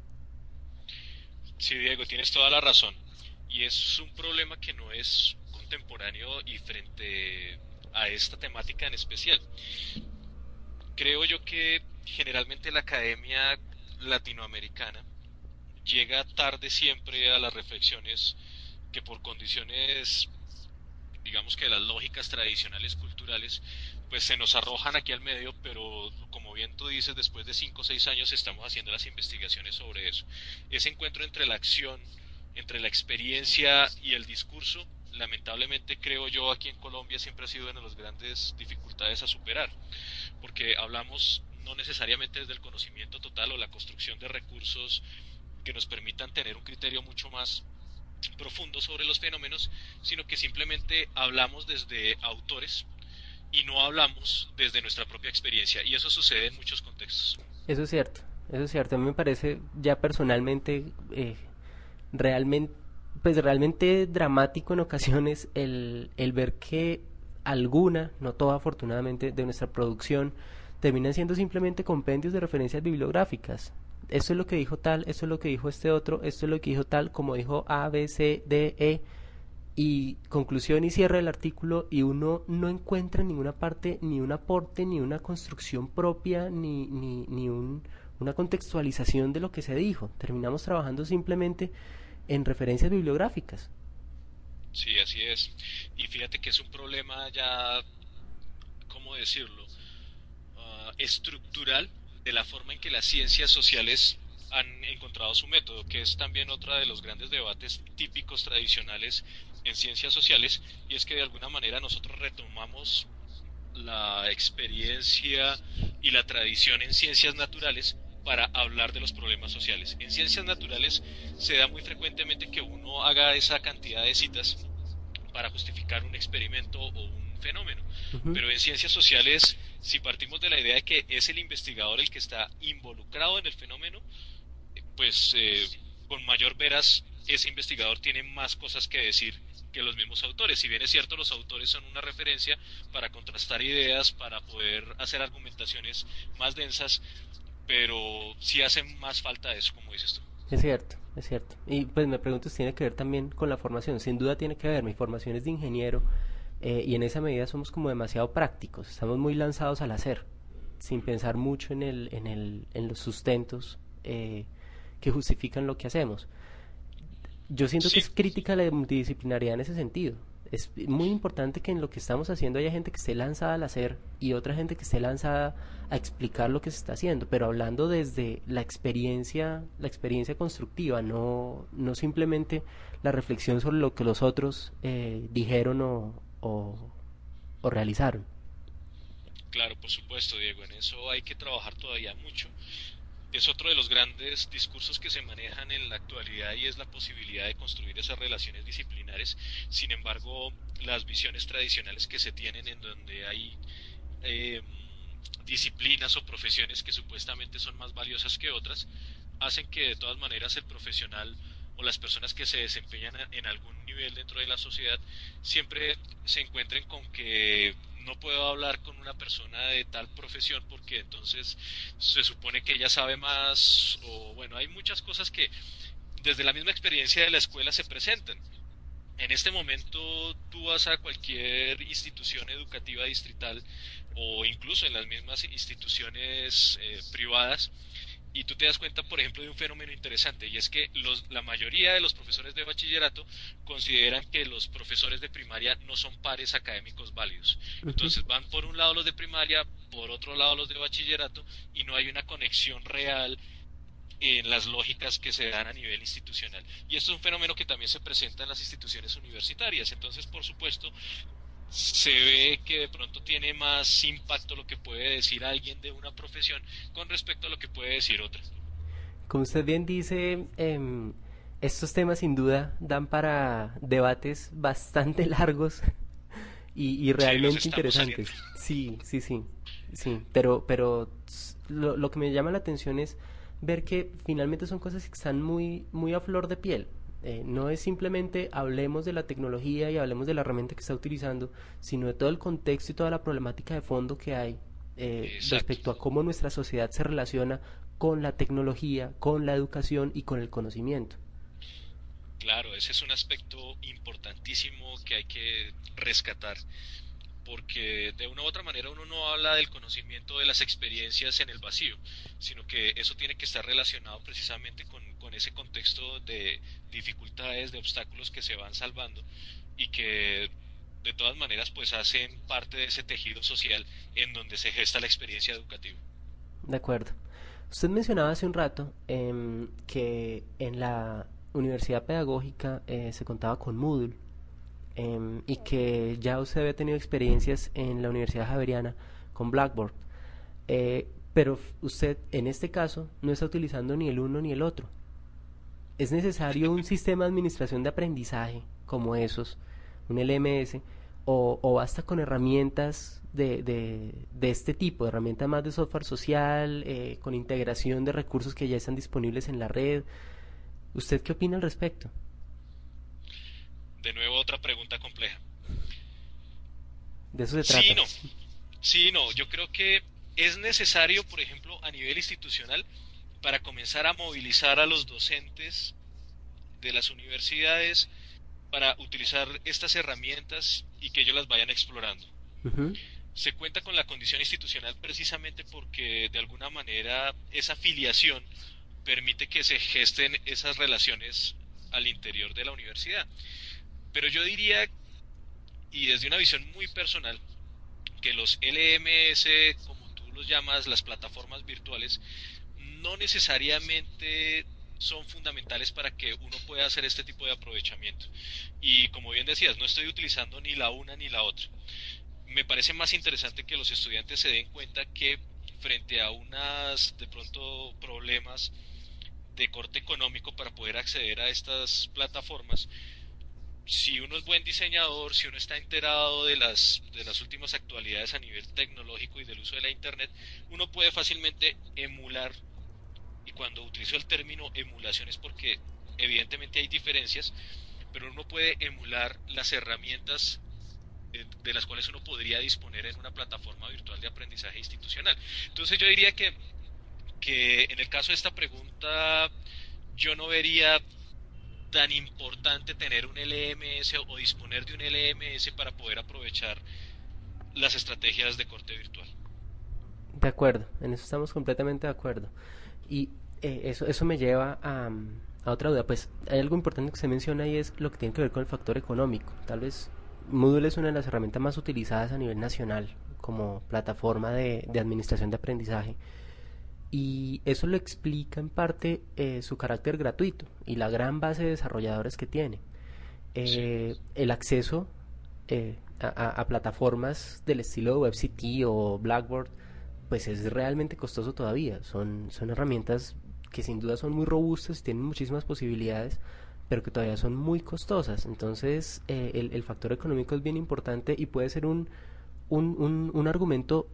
Sí, Diego, tienes toda la razón. Y es un problema que no es contemporáneo y frente a esta temática en especial. Creo yo que generalmente la academia latinoamericana llega tarde siempre a las reflexiones que por condiciones, digamos que las lógicas tradicionales culturales, pues se nos arrojan aquí al medio, pero como bien tú dices, después de cinco o seis años estamos haciendo las investigaciones sobre eso. Ese encuentro entre la acción, entre la experiencia y el discurso, lamentablemente creo yo aquí en Colombia siempre ha sido una de las grandes dificultades a superar, porque hablamos no necesariamente desde el conocimiento total o la construcción de recursos que nos permitan tener un criterio mucho más profundo sobre los fenómenos, sino que simplemente hablamos desde autores y no hablamos desde nuestra propia experiencia, y eso sucede en muchos contextos. Eso es cierto, eso es cierto. A mí me parece ya personalmente eh, realmente, pues realmente dramático en ocasiones el, el ver que alguna, no toda afortunadamente, de nuestra producción terminan siendo simplemente compendios de referencias bibliográficas. Esto es lo que dijo tal, esto es lo que dijo este otro, esto es lo que dijo tal, como dijo A, B, C, D, E, y conclusión y cierre del artículo, y uno no encuentra en ninguna parte ni un aporte, ni una construcción propia, ni, ni, ni un, una contextualización de lo que se dijo. Terminamos trabajando simplemente en referencias bibliográficas. Sí, así es. Y fíjate que es un problema ya, ¿cómo decirlo? Uh, estructural de la forma en que las ciencias sociales han encontrado su método, que es también otro de los grandes debates típicos tradicionales en ciencias sociales, y es que de alguna manera nosotros retomamos la experiencia y la tradición en ciencias naturales para hablar de los problemas sociales. En ciencias naturales se da muy frecuentemente que uno haga esa cantidad de citas para justificar un experimento o un fenómeno. Ujú. Pero en ciencias sociales, si partimos de la idea de que es el investigador el que está involucrado en el fenómeno, pues eh, con mayor veras ese investigador tiene más cosas que decir que los mismos autores. Si bien es cierto, los autores son una referencia para contrastar ideas, para poder hacer argumentaciones más densas, pero sí hace más falta eso, como dices tú. Es cierto, es cierto. Y pues me pregunto si tiene que ver también con la formación. Sin duda tiene que ver. Mi formación es de ingeniero, eh, y en esa medida somos como demasiado prácticos. Estamos muy lanzados al hacer, sin pensar mucho en el, en el, en los sustentos eh, que justifican lo que hacemos. Yo siento que Sí, es crítica la multidisciplinariedad en ese sentido. Es muy importante que en lo que estamos haciendo haya gente que esté lanzada al hacer y otra gente que esté lanzada a explicar lo que se está haciendo, pero hablando desde la experiencia, la experiencia constructiva, no, no simplemente la reflexión sobre lo que los otros eh, dijeron o, o, o realizaron. claro, por supuesto, Diego, en eso hay que trabajar todavía mucho. Es otro de los grandes discursos que se manejan en la actualidad y es la posibilidad de construir esas relaciones disciplinares. Sin embargo, las visiones tradicionales que se tienen en donde hay eh, disciplinas o profesiones que supuestamente son más valiosas que otras, hacen que de todas maneras el profesional o las personas que se desempeñan en algún nivel dentro de la sociedad siempre se encuentren con que no puedo hablar con una persona de tal profesión porque entonces se supone que ella sabe más, o bueno, hay muchas cosas que desde la misma experiencia de la escuela se presentan. En este momento tú vas a cualquier institución educativa distrital o incluso en las mismas instituciones eh, privadas y tú te das cuenta, por ejemplo, de un fenómeno interesante, y es que los, la mayoría de los profesores de bachillerato consideran que los profesores de primaria no son pares académicos válidos. Ujú. Entonces van por un lado los de primaria, por otro lado los de bachillerato, y no hay una conexión real en las lógicas que se dan a nivel institucional. Y esto es un fenómeno que también se presenta en las instituciones universitarias. Entonces, por supuesto, se ve que de pronto tiene más impacto lo que puede decir alguien de una profesión con respecto a lo que puede decir otra. Como usted bien dice, em, estos temas sin duda dan para debates bastante largos y, y Sí, nos realmente estamos saliendo. interesantes. Sí, sí, sí, sí. Pero, pero s- lo, lo que me llama la atención es ver que finalmente son cosas que están muy, muy a flor de piel. Eh, no es simplemente hablemos de la tecnología y hablemos de la herramienta que está utilizando, sino de todo el contexto y toda la problemática de fondo que hay eh, Exacto. respecto a cómo nuestra sociedad se relaciona con la tecnología, con la educación y con el conocimiento. Claro, ese es un aspecto importantísimo que hay que rescatar, porque de una u otra manera uno no habla del conocimiento de las experiencias en el vacío, sino que eso tiene que estar relacionado precisamente con, con ese contexto de dificultades, de obstáculos que se van salvando y que de todas maneras pues hacen parte de ese tejido social en donde se gesta la experiencia educativa. De acuerdo. Usted mencionaba hace un rato em, que en la universidad pedagógica eh, se contaba con Moodle, em, y que ya usted había tenido experiencias en la Universidad Javeriana con Blackboard. Eh, pero usted en este caso no está utilizando ni el uno ni el otro. Es necesario un sistema de administración de aprendizaje como esos, un L M S, o, o basta con herramientas de, de, de este tipo, herramientas más de software social, eh, con integración de recursos que ya están disponibles en la red. ¿Usted qué opina al respecto? De nuevo otra pregunta compleja. De eso se Sí, trata. no, sí, no, yo creo que es necesario, por ejemplo, a nivel institucional, para comenzar a movilizar a los docentes de las universidades para utilizar estas herramientas y que ellos las vayan explorando. Ujú. Se cuenta con la condición institucional precisamente porque de alguna manera esa filiación permite que se gesten esas relaciones al interior de la universidad. Pero yo diría, y desde una visión muy personal, que los L M S, como tú los llamas, las plataformas virtuales, no necesariamente son fundamentales para que uno pueda hacer este tipo de aprovechamiento. Y como bien decías, no estoy utilizando ni la una ni la otra. Me parece más interesante que los estudiantes se den cuenta que frente a unas de pronto problemas de corte económico para poder acceder a estas plataformas, si uno es buen diseñador, si uno está enterado de las, de las últimas actualidades a nivel tecnológico y del uso de la Internet, uno puede fácilmente emular, y cuando utilizo el término emulación es porque evidentemente hay diferencias, pero uno puede emular las herramientas eh, de las cuales uno podría disponer en una plataforma virtual de aprendizaje institucional. Entonces yo diría que, que en el caso de esta pregunta yo no vería tan importante tener un L M S o disponer de un L M S para poder aprovechar las estrategias de corte virtual. De acuerdo, en eso estamos completamente de acuerdo. Y eh, eso, eso me lleva a, mm, a otra duda. Pues hay algo importante que usted menciona y es lo que tiene que ver con el factor económico. Tal vez Moodle es una de las herramientas más utilizadas a nivel nacional como plataforma de, de administración de aprendizaje. Y eso lo explica en parte eh, su carácter gratuito y la gran base de desarrolladores que tiene. Sí, Eh, el acceso eh, a, a- a plataformas del estilo de WebCT o Blackboard pues es realmente costoso todavía. Son, son herramientas que sin duda son muy robustas y tienen muchísimas posibilidades, pero que todavía son muy costosas. Entonces, eh, el, el factor económico es bien importante y puede ser un, un, un, un argumento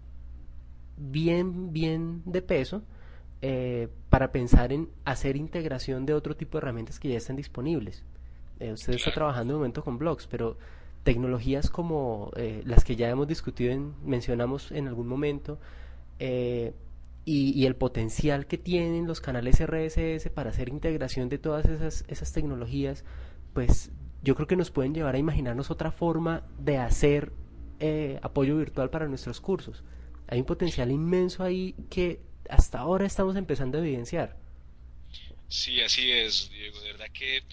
bien, bien de peso eh, para pensar en hacer integración de otro tipo de herramientas que ya están disponibles. Eh, usted está claro. trabajando de momento con blogs, pero tecnologías como eh, las que ya hemos discutido, en, mencionamos en algún momento, eh, y, y el potencial que tienen los canales R S S para hacer integración de todas esas, esas tecnologías, pues yo creo que nos pueden llevar a imaginarnos otra forma de hacer eh, apoyo virtual para nuestros cursos. Hay un potencial inmenso ahí que hasta ahora estamos empezando a evidenciar. Sí, así es, Diego. De verdad que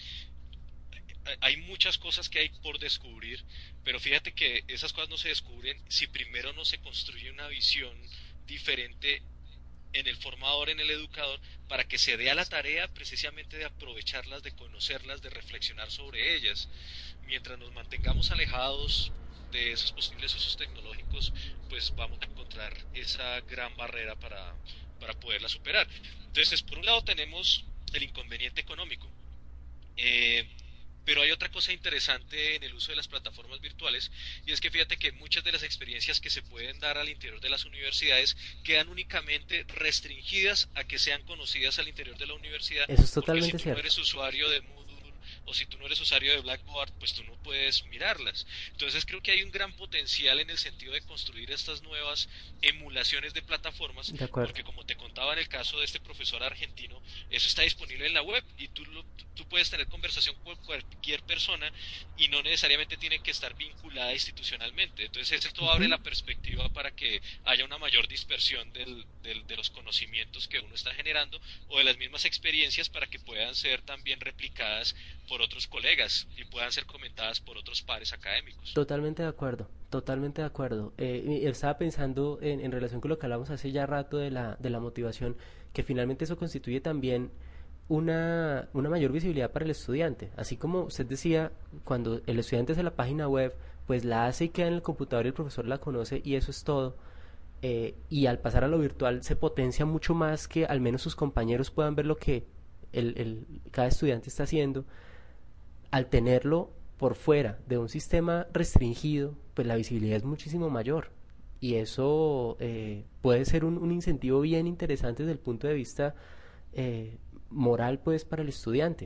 hay muchas cosas que hay por descubrir, pero fíjate que esas cosas no se descubren si primero no se construye una visión diferente en el formador, en el educador, para que se dé a la tarea precisamente de aprovecharlas, de conocerlas, de reflexionar sobre ellas. Mientras nos mantengamos alejados de esos posibles usos tecnológicos, pues vamos a encontrar esa gran barrera para, para poderla superar. Entonces, por un lado tenemos el inconveniente económico. Eh, pero hay otra cosa interesante en el uso de las plataformas virtuales y es que fíjate que muchas de las experiencias que se pueden dar al interior de las universidades quedan únicamente restringidas a que sean conocidas al interior de la universidad, Eso es porque si totalmente tú no cierto. eres usuario de Moodle o si tú no eres usuario de Blackboard, pues tú no puedes mirarlas. Entonces creo que hay un gran potencial en el sentido de construir estas nuevas emulaciones de plataformas, De acuerdo. porque como te contaba en el caso de este profesor argentino, eso está disponible en la web y tú, lo, tú puedes tener conversación con cualquier persona y no necesariamente tiene que estar vinculada institucionalmente. Entonces esto abre Ujú. la perspectiva para que haya una mayor dispersión del, del, de los conocimientos que uno está generando o de las mismas experiencias para que puedan ser también replicadas por otros colegas y puedan ser comentadas por otros pares académicos. Totalmente de acuerdo, totalmente de acuerdo. Eh, y estaba pensando en, en relación con lo que hablamos hace ya rato de la, de la motivación, que finalmente eso constituye también una, una mayor visibilidad para el estudiante. Así como usted decía, cuando el estudiante hace la página web, pues la hace y queda en el computador y el profesor la conoce y eso es todo. Eh, y al pasar a lo virtual se potencia mucho más que al menos sus compañeros puedan ver lo que el, el, cada estudiante está haciendo. Al tenerlo por fuera de un sistema restringido, pues la visibilidad es muchísimo mayor. Y eso eh, puede ser un, un, incentivo bien interesante desde el punto de vista eh, moral, pues, para el estudiante.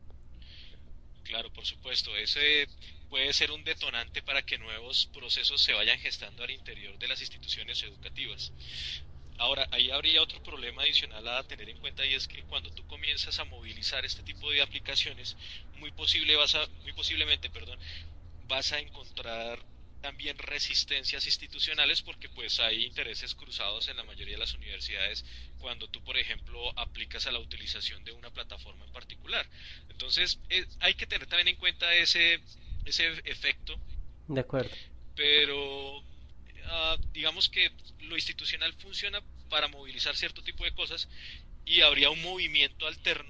Claro, por supuesto, ese puede ser un detonante para que nuevos procesos se vayan gestando al interior de las instituciones educativas. Ahora, ahí habría otro problema adicional a tener en cuenta y es que cuando tú comienzas a movilizar este tipo de aplicaciones, muy posible vas a, muy posiblemente, perdón, vas a encontrar también resistencias institucionales porque pues hay intereses cruzados en la mayoría de las universidades cuando tú por ejemplo aplicas a la utilización de una plataforma en particular. Entonces eh, hay que tener también en cuenta ese, ese efecto, De acuerdo. pero uh, digamos que lo institucional funciona para movilizar cierto tipo de cosas y habría un movimiento alterno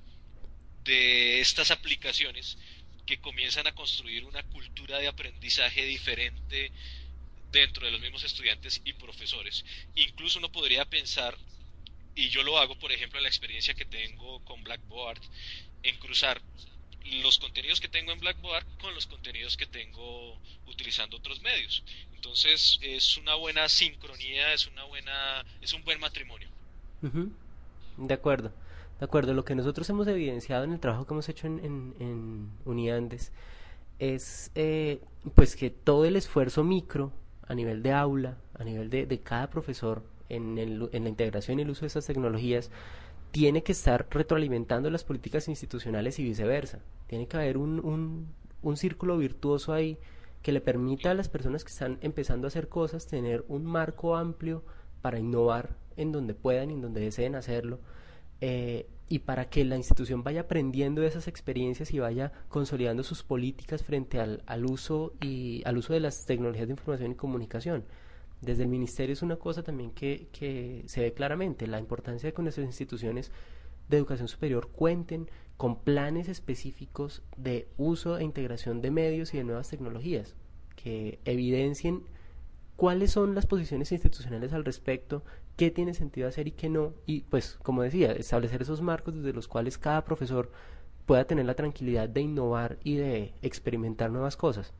de estas aplicaciones que comienzan a construir una cultura de aprendizaje diferente dentro de los mismos estudiantes y profesores. Incluso uno podría pensar, y yo lo hago por ejemplo en la experiencia que tengo con Blackboard, en cruzar los contenidos que tengo en Blackboard con los contenidos que tengo utilizando otros medios. Entonces es una buena sincronía, es una buena, es un buen matrimonio. Ujú. De acuerdo, de acuerdo. Lo que nosotros hemos evidenciado en el trabajo que hemos hecho en, en, en Uniandes es eh, pues que todo el esfuerzo micro a nivel de aula, a nivel de, de cada profesor en, el, en la integración y el uso de estas tecnologías, tiene que estar retroalimentando las políticas institucionales y viceversa. Tiene que haber un, un, un círculo virtuoso ahí que le permita a las personas que están empezando a hacer cosas tener un marco amplio para innovar en donde puedan y en donde deseen hacerlo, eh, y para que la institución vaya aprendiendo de esas experiencias y vaya consolidando sus políticas frente al, al uso y al uso de las tecnologías de información y comunicación. Desde el ministerio es una cosa también que, que se ve claramente, la importancia de que nuestras instituciones de educación superior cuenten con planes específicos de uso e integración de medios y de nuevas tecnologías, que evidencien cuáles son las posiciones institucionales al respecto, qué tiene sentido hacer y qué no, y pues como decía, establecer esos marcos desde los cuales cada profesor pueda tener la tranquilidad de innovar y de experimentar nuevas cosas.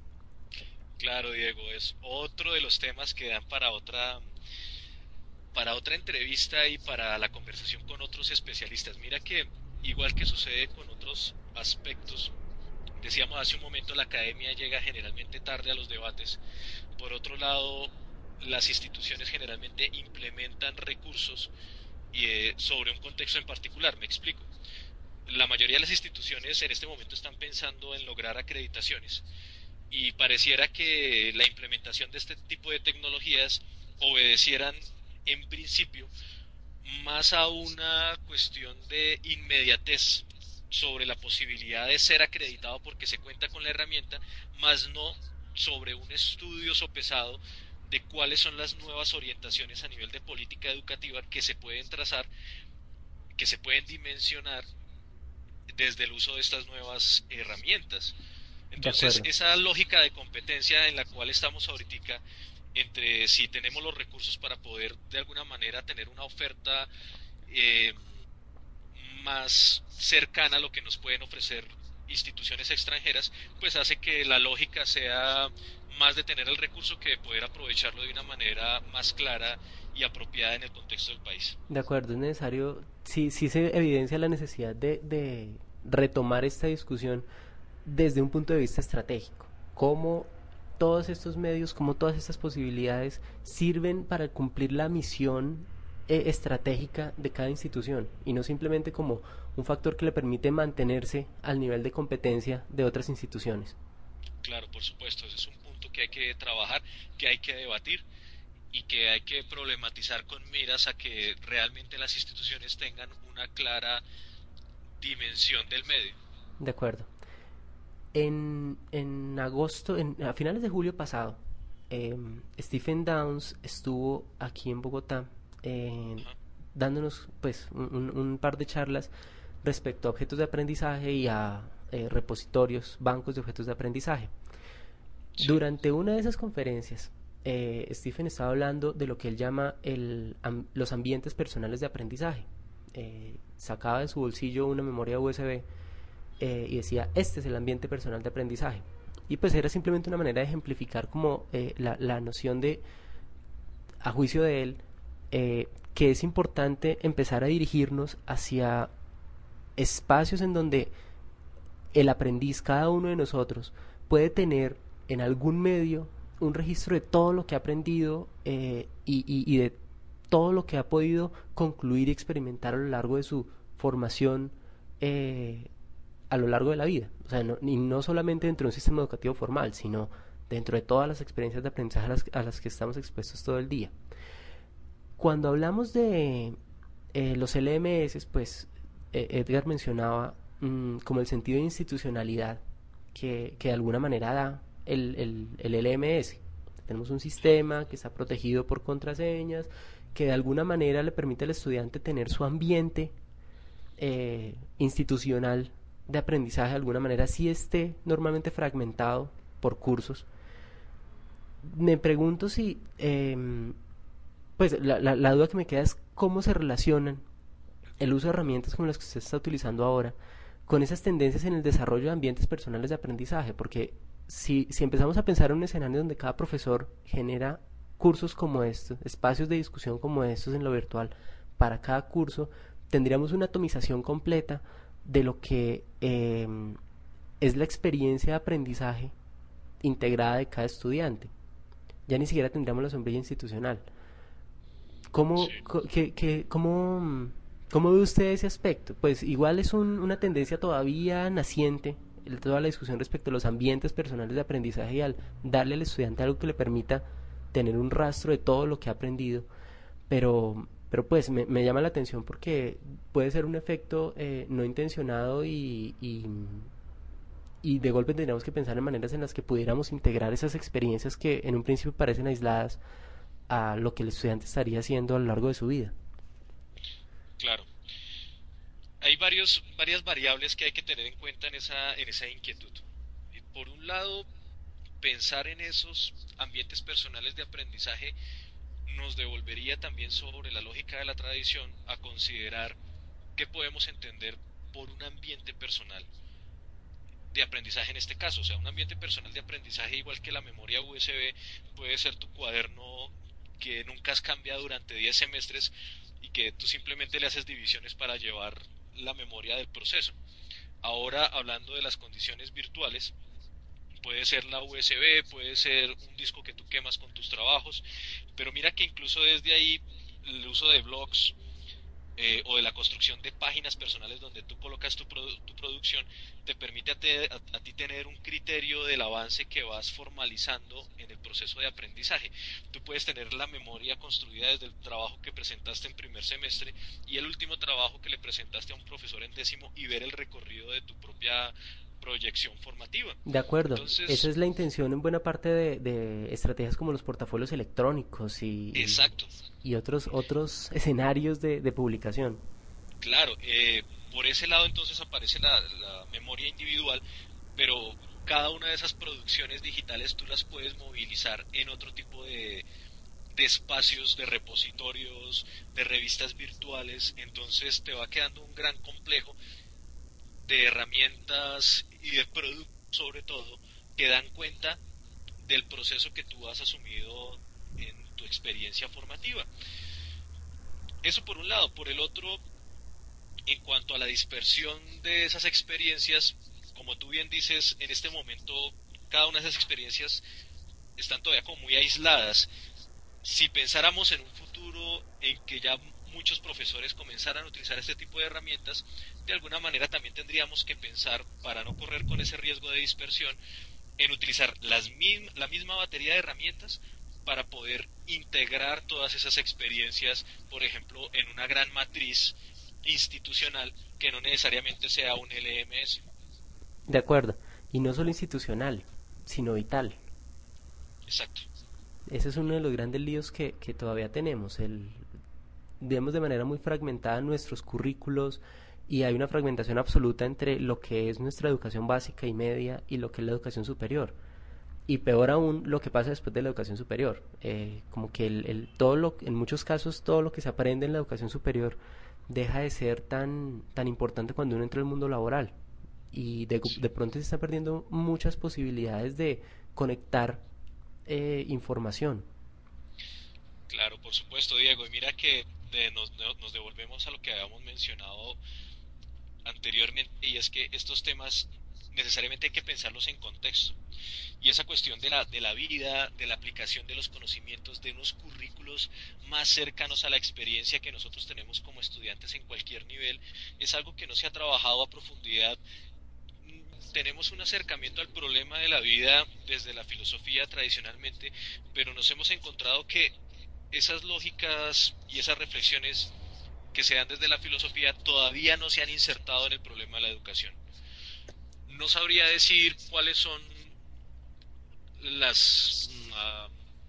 Claro, Diego, es otro de los temas que dan para otra, para otra entrevista y para la conversación con otros especialistas. Mira que, igual que sucede con otros aspectos, decíamos hace un momento, la academia llega generalmente tarde a los debates. Por otro lado, las instituciones generalmente implementan recursos y, eh, sobre un contexto en particular. Me explico. La mayoría de las instituciones en este momento están pensando en lograr acreditaciones y pareciera que la implementación de este tipo de tecnologías obedecieran en principio más a una cuestión de inmediatez sobre la posibilidad de ser acreditado porque se cuenta con la herramienta, más no sobre un estudio sopesado de cuáles son las nuevas orientaciones a nivel de política educativa que se pueden trazar, que se pueden dimensionar desde el uso de estas nuevas herramientas. De Entonces, acuerdo. esa lógica de competencia en la cual estamos ahorita, entre si tenemos los recursos para poder de alguna manera tener una oferta eh, más cercana a lo que nos pueden ofrecer instituciones extranjeras, pues hace que la lógica sea más de tener el recurso que de poder aprovecharlo de una manera más clara y apropiada en el contexto del país. De acuerdo, es necesario, sí, sí se evidencia la necesidad de, de retomar esta discusión desde un punto de vista estratégico. Cómo todos estos medios, cómo todas estas posibilidades sirven para cumplir la misión eh, estratégica de cada institución y no simplemente como un factor que le permite mantenerse al nivel de competencia de otras instituciones. Claro, por supuesto, ese es un punto que hay que trabajar, que hay que debatir y que hay que problematizar con miras a que realmente las instituciones tengan una clara dimensión del medio. De acuerdo. En, en agosto, en, a finales de julio pasado, eh, Stephen Downs estuvo aquí en Bogotá, eh, Ajá. dándonos pues un, un- un par de charlas respecto a objetos de aprendizaje y a eh, repositorios, bancos de objetos de aprendizaje. Sí, Durante una de esas conferencias, eh, Stephen estaba hablando de lo que él llama el, am- los ambientes personales de aprendizaje. Eh, sacaba de su bolsillo una memoria U S B, eh, y decía, este es el ambiente personal de aprendizaje. Y pues era simplemente una manera de ejemplificar como eh, la, la noción de, a juicio de él, eh, que es importante empezar a dirigirnos hacia espacios en donde el aprendiz, cada uno de nosotros, puede tener en algún medio un registro de todo lo que ha aprendido, eh, y, y, y de todo lo que ha podido concluir y experimentar a lo largo de su formación, eh, a lo largo de la vida. O sea, no, y no solamente dentro de un sistema educativo formal, sino dentro de todas las experiencias de aprendizaje a las, a las que estamos expuestos todo el día. Cuando hablamos de eh, los L M S, pues eh, Edgar mencionaba mm, como el sentido de institucionalidad que, que de alguna manera da el, el, el L M S. Tenemos un sistema que está protegido por contraseñas, que de alguna manera le permite al estudiante tener su ambiente eh, institucional de aprendizaje, de alguna manera sí esté normalmente fragmentado por cursos. Me pregunto si, eh, pues la, la, la duda que me queda es cómo se relacionan el uso de herramientas como las que usted está utilizando ahora con esas tendencias en el desarrollo de ambientes personales de aprendizaje, porque si, si empezamos a pensar en un escenario donde cada profesor genera cursos como estos, espacios de discusión como estos en lo virtual para cada curso, tendríamos una atomización completa de lo que eh, es la experiencia de aprendizaje integrada de cada estudiante. Ya ni siquiera tendríamos la sombrilla institucional. ¿Cómo, Sí. co- que, que- cómo, cómo ve usted ese aspecto? Pues igual es un- una tendencia todavía naciente, el- toda la discusión respecto a los ambientes personales de aprendizaje y al darle al estudiante algo que le permita tener un rastro de todo lo que ha aprendido, pero, pero pues me, me llama la atención porque puede ser un efecto eh, no intencionado y, y, y de golpe tendríamos que pensar en maneras en las que pudiéramos integrar esas experiencias que en un principio parecen aisladas a lo que el estudiante estaría haciendo a lo largo de su vida. Claro. Hay varios, varias variables que hay que tener en cuenta en esa, en esa inquietud. Eh, Por un lado, pensar en esos ambientes personales de aprendizaje nos devolvería también sobre la lógica de la tradición a considerar qué podemos entender por un ambiente personal de aprendizaje en este caso. O sea, un ambiente personal de aprendizaje igual que la memoria U S B puede ser tu cuaderno que nunca has cambiado durante diez semestres y que tú simplemente le haces divisiones para llevar la memoria del proceso. Ahora, hablando de las condiciones virtuales, puede ser la U S B, puede ser un disco que tú quemas con tus trabajos, pero mira que incluso desde ahí el uso de blogs eh, o de la construcción de páginas personales donde tú colocas tu, produ tu producción te permite a, te, a, a, ti tener un criterio del avance que vas formalizando en el proceso de aprendizaje. Tú puedes tener la memoria construida desde el trabajo que presentaste en primer semestre y el último trabajo que le presentaste a un profesor en décimo y ver el recorrido de tu propia proyección formativa. De acuerdo, esa Entonces, es la intención en buena parte de, de estrategias como los portafolios electrónicos y, y, exacto, y otros, otros escenarios de, de publicación. claro, eh, por ese lado entonces aparece la, la memoria individual, pero cada una de esas producciones digitales tú las puedes movilizar en otro tipo de, de espacios, de repositorios, de revistas virtuales, entonces te va quedando un gran complejo de herramientas y de productos sobre todo que dan cuenta del proceso que tú has asumido en tu experiencia formativa. Eso por un lado. Por el otro, en cuanto a la dispersión de esas experiencias, como tú bien dices, en este momento cada una de esas experiencias están todavía como muy aisladas. Si pensáramos en un futuro en que ya muchos profesores comenzaran a utilizar este tipo de herramientas, de alguna manera también tendríamos que pensar, para no correr con ese riesgo de dispersión, en utilizar las mism la misma batería de herramientas para poder integrar todas esas experiencias, por ejemplo, en una gran matriz institucional que no necesariamente sea un L M S. De acuerdo, y no solo institucional, sino vital. Exacto. Ese es uno de los grandes líos que, que todavía tenemos. El, vemos de manera muy fragmentada nuestros currículos y hay una fragmentación absoluta entre lo que es nuestra educación básica y media y lo que es la educación superior. Y peor aún lo que pasa después de la educación superior. Eh, como que el, el, todo lo, en muchos casos todo lo que se aprende en la educación superior deja de ser tan, tan importante cuando uno entra al mundo laboral. Y de, Sí. de pronto se están perdiendo muchas posibilidades de conectar eh, información. Claro, por supuesto, Diego. Y mira que de- nos, nos devolvemos a lo que habíamos mencionado anteriormente, y es que estos temas necesariamente hay que pensarlos en contexto. Y esa cuestión de la, de la vida, de la aplicación de los conocimientos, de unos currículos más cercanos a la experiencia que nosotros tenemos como estudiantes en cualquier nivel, es algo que no se ha trabajado a profundidad. Tenemos un acercamiento al problema de la vida desde la filosofía tradicionalmente, pero nos hemos encontrado que esas lógicas y esas reflexiones que se dan desde la filosofía todavía no se han insertado en el problema de la educación. No sabría decir cuáles son las uh,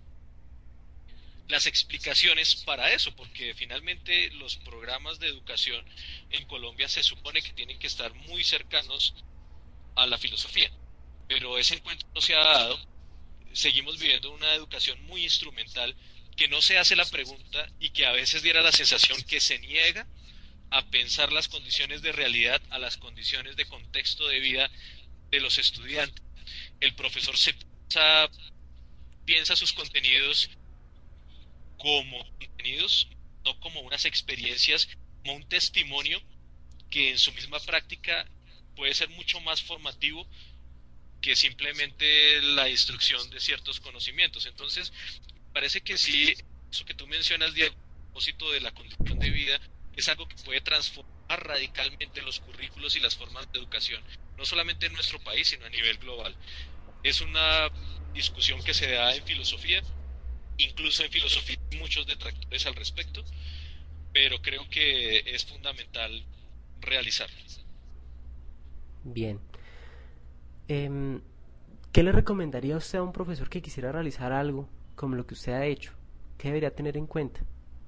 las explicaciones para eso, porque finalmente los programas de educación en Colombia se supone que tienen que estar muy cercanos a la filosofía, pero ese encuentro no se ha dado. Seguimos viviendo una educación muy instrumental que no se hace la pregunta y que a veces diera la sensación que se niega a pensar las condiciones de realidad a las condiciones de contexto de vida de los estudiantes. El profesor se piensa, piensa sus contenidos como contenidos, no como unas experiencias, como un testimonio que en su misma práctica puede ser mucho más formativo que simplemente la instrucción de ciertos conocimientos. Entonces, parece que sí, eso que tú mencionas, Diego, a propósito de la condición de vida, es algo que puede transformar radicalmente los currículos y las formas de educación, no solamente en nuestro país, sino a nivel global. Es una discusión que se da en filosofía, incluso en filosofía hay muchos detractores al respecto, pero creo que es fundamental realizarlo. Bien. Em, ¿Qué le recomendaría usted a un profesor que quisiera realizar algo como lo que usted ha hecho? ¿Qué debería tener en cuenta?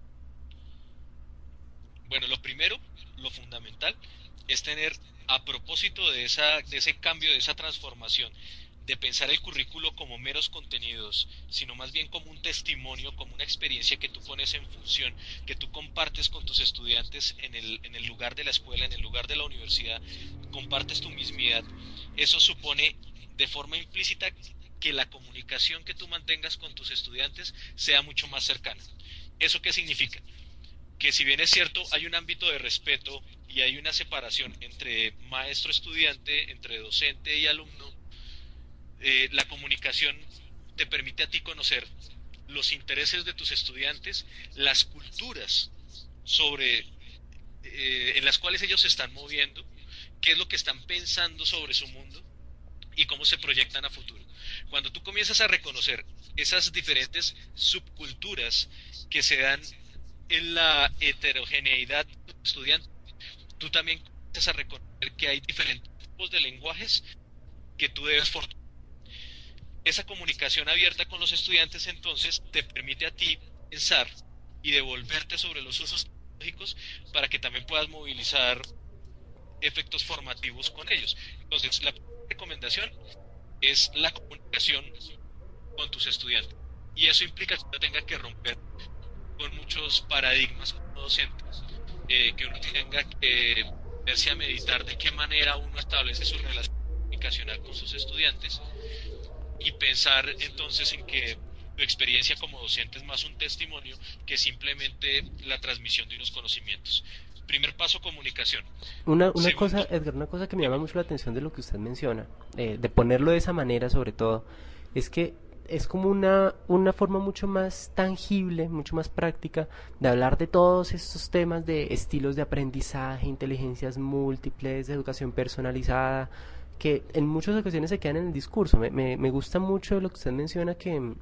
Bueno, lo primero, lo fundamental, es tener, a propósito de, esa, de ese cambio, de esa transformación, de pensar el currículo como meros contenidos, sino más bien como un testimonio, como una experiencia que tú pones en función, que tú compartes con tus estudiantes en el, en el lugar de la escuela, en el lugar de la universidad, compartes tu mismidad. Eso supone de forma implícita que la comunicación que tú mantengas con tus estudiantes sea mucho más cercana. ¿Eso qué significa? Que si bien es cierto, hay un ámbito de respeto y hay una separación entre maestro-estudiante, entre docente y alumno, eh, la comunicación te permite a ti conocer los intereses de tus estudiantes, las culturas sobre eh, en las cuales ellos se están moviendo, qué es lo que están pensando sobre su mundo y cómo se proyectan a futuro. Cuando tú comienzas a reconocer esas diferentes subculturas que se dan en la heterogeneidad de los estudiantes, tú también comienzas a reconocer que hay diferentes tipos de lenguajes que tú debes fortalecer. Esa comunicación abierta con los estudiantes entonces te permite a ti pensar y devolverte sobre los usos tecnológicos para que también puedas movilizar efectos formativos con ellos. Entonces, la recomendación es la comunicación con tus estudiantes. Y eso implica que uno tenga que romper con muchos paradigmas como docentes, eh, que uno tenga que verse a meditar de qué manera uno establece su relación comunicacional con sus estudiantes y pensar entonces en que tu experiencia como docente es más un testimonio que simplemente la transmisión de unos conocimientos. Primer paso, comunicación. Una, una cosa, Segundo, Edgar, una cosa que me llama dime. mucho la atención de lo que usted menciona, eh, de ponerlo de esa manera sobre todo, es que es como una, una forma mucho más tangible, mucho más práctica de hablar de todos estos temas de estilos de aprendizaje, inteligencias múltiples, de educación personalizada, que en muchas ocasiones se quedan en el discurso. Me, me, me gusta mucho lo que usted menciona, que mm,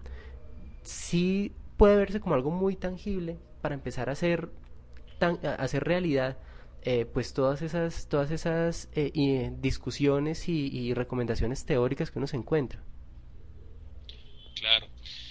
sí puede verse como algo muy tangible para empezar a hacer, tan, a hacer realidad eh, pues todas esas, todas esas eh, y, eh, discusiones y, y recomendaciones teóricas que uno se encuentra. Claro.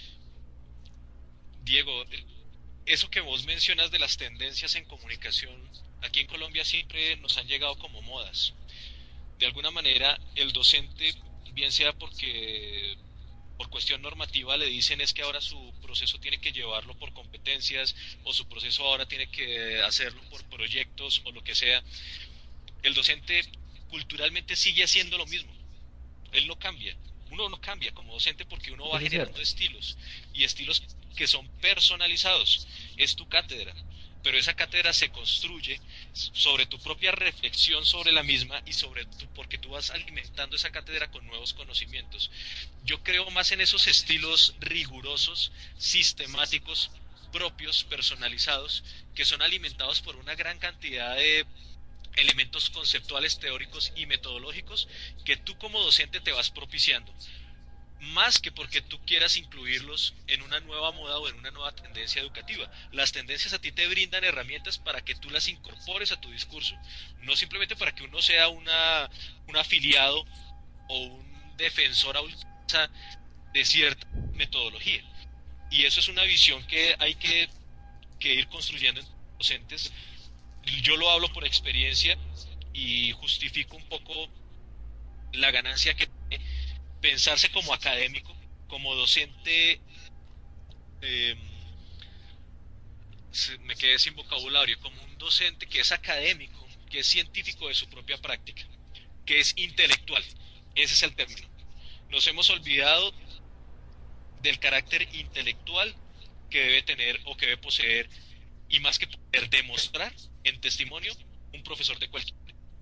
Diego, eso que vos mencionas de las tendencias en comunicación, aquí en Colombia siempre nos han llegado como modas. De alguna manera, el docente, bien sea porque por cuestión normativa le dicen es que ahora su proceso tiene que llevarlo por competencias o su proceso ahora tiene que hacerlo por proyectos o lo que sea, el docente culturalmente sigue haciendo lo mismo, él no cambia. Uno no cambia como docente porque uno va Eso es cierto. generando estilos y estilos que son personalizados. Es tu cátedra, pero esa cátedra se construye sobre tu propia reflexión sobre la misma y sobre tu, porque tú vas alimentando esa cátedra con nuevos conocimientos. Yo creo más en esos estilos rigurosos, sistemáticos, propios, personalizados, que son alimentados por una gran cantidad de elementos conceptuales, teóricos y metodológicos que tú como docente te vas propiciando, más que porque tú quieras incluirlos en una nueva moda o en una nueva tendencia educativa. Las tendencias a ti te brindan herramientas para que tú las incorpores a tu discurso, no simplemente para que uno sea una, un afiliado o un defensor a ultranza de cierta metodología. Y eso es una visión que hay que, que ir construyendo en docentes. Yo lo hablo por experiencia y justifico un poco la ganancia que tiene pensarse como académico, como docente, eh, se- me quedé sin vocabulario, como un docente que es académico, que es científico de su propia práctica, que es intelectual. Ese es el término. Nos hemos olvidado del carácter intelectual que debe tener o que debe poseer y más que poder demostrar en testimonio un profesor de cualquier.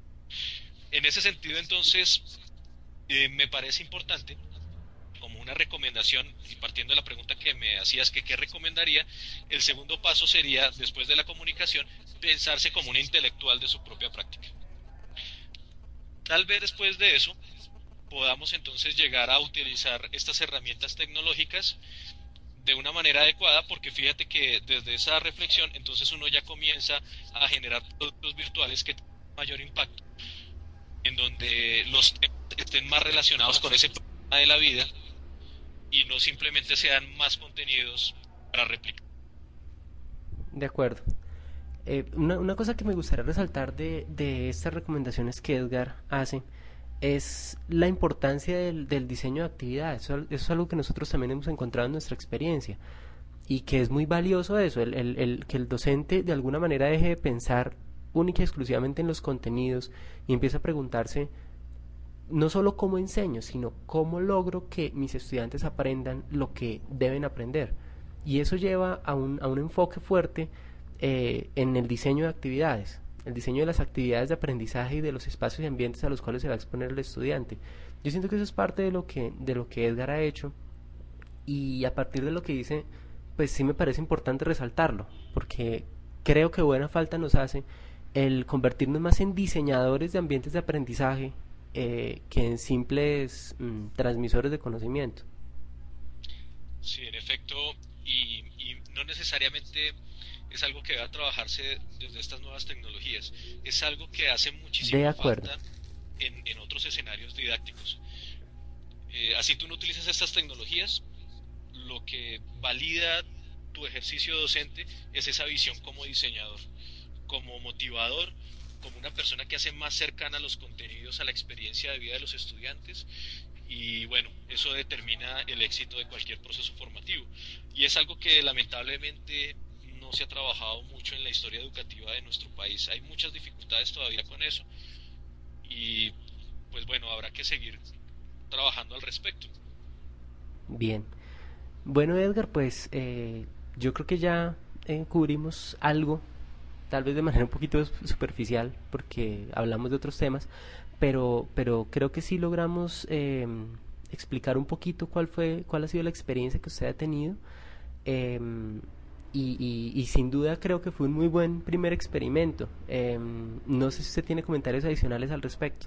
En ese sentido, entonces, eh, me parece importante como una recomendación, y partiendo de la pregunta que me hacías, que qué recomendaría, el segundo paso sería, después de la comunicación, pensarse como un intelectual de su propia práctica. Tal vez después de eso podamos entonces llegar a utilizar estas herramientas tecnológicas de una manera adecuada, porque fíjate que desde esa reflexión entonces uno ya comienza a generar productos virtuales que tengan mayor impacto, en donde los temas estén más relacionados con ese problema de la vida y no simplemente sean más contenidos para replicar. De acuerdo. Eh, una, una cosa que me gustaría resaltar de, de estas recomendaciones que Edgar hace es la importancia del, del diseño de actividades. Eso, eso es algo que nosotros también hemos encontrado en nuestra experiencia y que es muy valioso eso, el, el, el, que el docente de alguna manera deje de pensar única y exclusivamente en los contenidos y empiece a preguntarse no solo cómo enseño, sino cómo logro que mis estudiantes aprendan lo que deben aprender. Y eso lleva a un, a un enfoque fuerte eh, en el diseño de actividades, el diseño de las actividades de aprendizaje y de los espacios y ambientes a los cuales se va a exponer el estudiante. Yo siento que eso es parte de lo que, de lo que Edgar ha hecho y a partir de lo que dice, pues sí me parece importante resaltarlo, porque creo que buena falta nos hace el convertirnos más en diseñadores de ambientes de aprendizaje eh, que en simples mm, transmisores de conocimiento. Sí, en efecto, y, y no necesariamente es algo que deba trabajarse desde estas nuevas tecnologías, es algo que hace De muchísima acuerdo, falta en, en otros escenarios didácticos. Eh, así tú no utilizas estas tecnologías, lo que valida tu ejercicio docente es esa visión como diseñador, como motivador, como una persona que hace más cercana los contenidos a la experiencia de vida de los estudiantes y bueno, eso determina el éxito de cualquier proceso formativo. Y es algo que lamentablemente no se ha trabajado mucho en la historia educativa de nuestro país. Hay muchas dificultades todavía con eso y pues bueno, habrá que seguir trabajando al respecto. bien. Bueno, Edgar, pues eh, yo creo que ya eh, cubrimos algo, tal vez de manera un poquito superficial, porque hablamos de otros temas, pero, pero creo que sí logramos eh, explicar un poquito cuál fue, cuál ha sido la experiencia que usted ha tenido. eh, y, y- y sin duda creo que fue un muy buen primer experimento. Eh, no sé si usted tiene comentarios adicionales al respecto.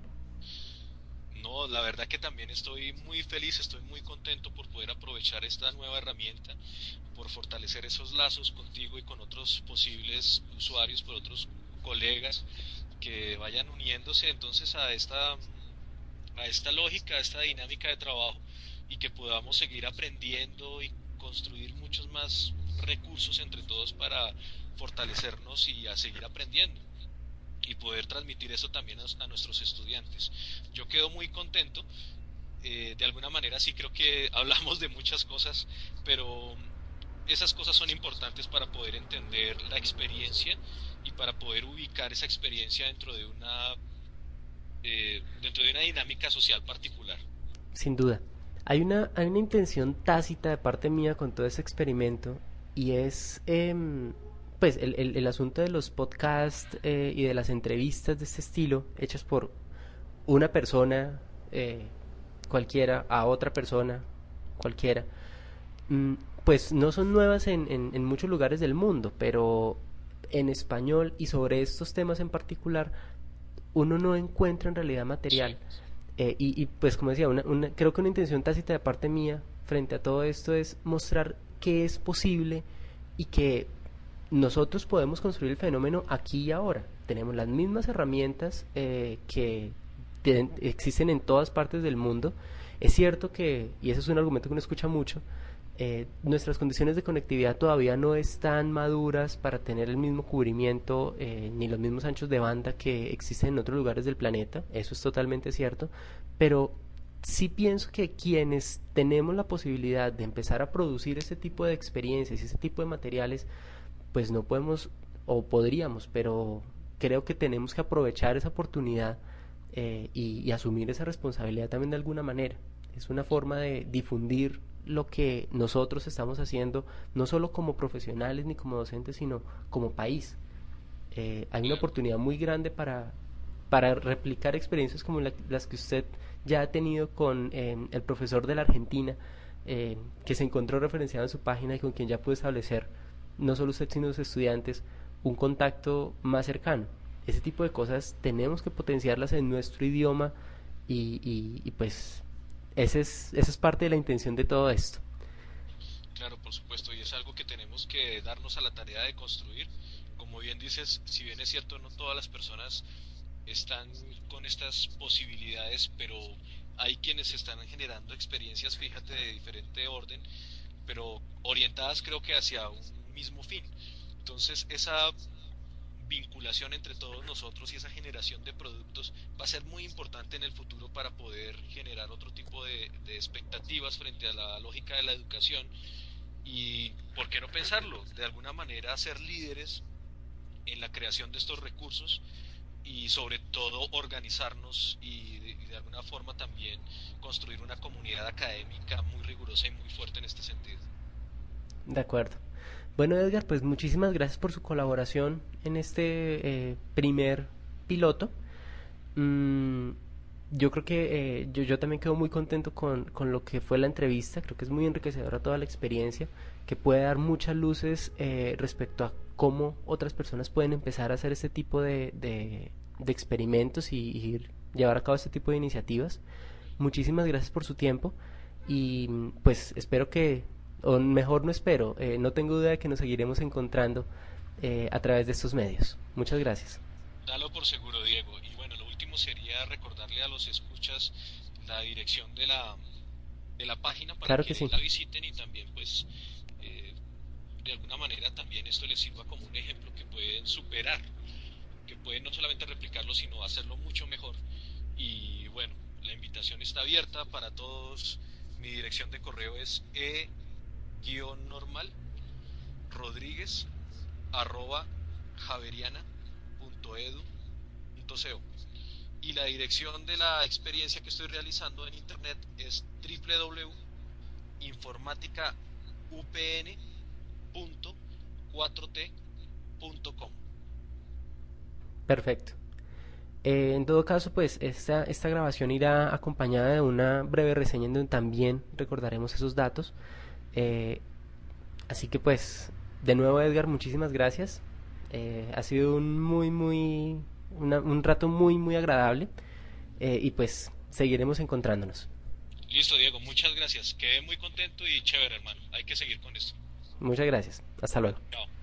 No, la verdad que también estoy muy feliz, estoy muy contento por poder aprovechar esta nueva herramienta, por fortalecer esos lazos contigo y con otros posibles usuarios, por otros colegas que vayan uniéndose entonces a esta, a esta lógica, a esta dinámica de trabajo y que podamos seguir aprendiendo y construir muchos más recursos entre todos para fortalecernos y a seguir aprendiendo y poder transmitir eso también a, a nuestros estudiantes. Yo quedo muy contento, eh, de alguna manera sí creo que hablamos de muchas cosas, pero esas cosas son importantes para poder entender la experiencia y para poder ubicar esa experiencia dentro de una eh, dentro de una dinámica social particular. Sin duda. Hay una, hay una intención tácita de parte mía con todo ese experimento y es em, pues el, el- el asunto de los podcasts eh, y de las entrevistas de este estilo hechas por una persona eh, cualquiera a otra persona cualquiera. Mm, pues no son nuevas en, en, en muchos lugares del mundo, pero en español y sobre estos temas en particular uno no encuentra en realidad Sí, material. Eh, y, y, pues como decía, una, una, creo que una intención tácita de parte mía frente a todo esto es mostrar que es posible y que nosotros podemos construir el fenómeno aquí y ahora. Tenemos las mismas herramientas eh, que de, existen en todas partes del mundo. Es cierto que, y ese es un argumento que uno escucha mucho, eh, nuestras condiciones de conectividad todavía no están maduras para tener el mismo cubrimiento eh, ni los mismos anchos de banda que existen en otros lugares del planeta, eso es totalmente cierto, pero sí pienso que quienes tenemos la posibilidad de empezar a producir ese tipo de experiencias y ese tipo de materiales, pues no podemos o podríamos, pero creo que tenemos que aprovechar esa oportunidad eh, y, y asumir esa responsabilidad también de alguna manera. Es una forma de difundir lo que nosotros estamos haciendo, no solo como profesionales ni como docentes, sino como país. Eh, hay una Claro. oportunidad muy grande para, para replicar experiencias como la- las que usted ya ha tenido con eh, el profesor de la Argentina, eh, que se encontró referenciado en su página y con quien ya pudo establecer, no solo usted, sino los estudiantes, un contacto más cercano. Ese tipo de cosas tenemos que potenciarlas en nuestro idioma y, y, y pues ese es, esa es parte de la intención de todo esto. Claro, por supuesto, y es algo que tenemos que darnos a la tarea de construir. Como bien dices, si bien es cierto, no todas las personas están con estas posibilidades, pero hay quienes están generando experiencias, fíjate, de diferente orden, pero orientadas creo que hacia un mismo fin. Entonces, esa vinculación entre todos nosotros y esa generación de productos va a ser muy importante en el futuro para poder generar otro tipo de, de expectativas frente a la lógica de la educación y, ¿por qué no pensarlo? De alguna manera ser líderes en la creación de estos recursos y sobre todo organizarnos y de, y de alguna forma también construir una comunidad académica muy rigurosa y muy fuerte en este sentido. De acuerdo. Bueno, Edgar, pues muchísimas gracias por su colaboración en este eh, primer piloto. Mm, yo creo que eh, yo, yo también quedo muy contento con, con lo que fue la entrevista. Creo que es muy enriquecedora toda la experiencia, que puede dar muchas luces eh, respecto a cómo otras personas pueden empezar a hacer este tipo de, de, de experimentos y, y llevar a cabo este tipo de iniciativas. Muchísimas gracias por su tiempo y pues espero que, o mejor no espero, eh, no tengo duda de que nos seguiremos encontrando eh, a través de estos medios. Muchas gracias. Dalo por seguro, Diego. Y bueno, lo último sería recordarle a los escuchas la dirección de la, de la página para Claro que que sí. la visiten y también pues eh, de alguna manera también esto les sirva como un ejemplo que pueden superar, que pueden no solamente replicarlo sino hacerlo mucho mejor. Y bueno, la invitación está abierta para todos. Mi dirección de correo es e-normal rodríguez arroba javeriana.edu.co y la dirección de la experiencia que estoy realizando en internet es w w w punto informática u p n punto cuatro t punto com. Perfecto. Eh, en todo caso, pues esta, esta grabación irá acompañada de una breve reseña en donde también recordaremos esos datos. Eh, Así que pues, de nuevo Edgar, muchísimas gracias. Eh, ha sido un muy, muy, una- un rato muy, muy agradable. Eh, y pues seguiremos encontrándonos. Listo, Diego, muchas gracias. Quedé muy contento y chévere, hermano. Hay que seguir con esto. Muchas gracias. Hasta luego. Chao.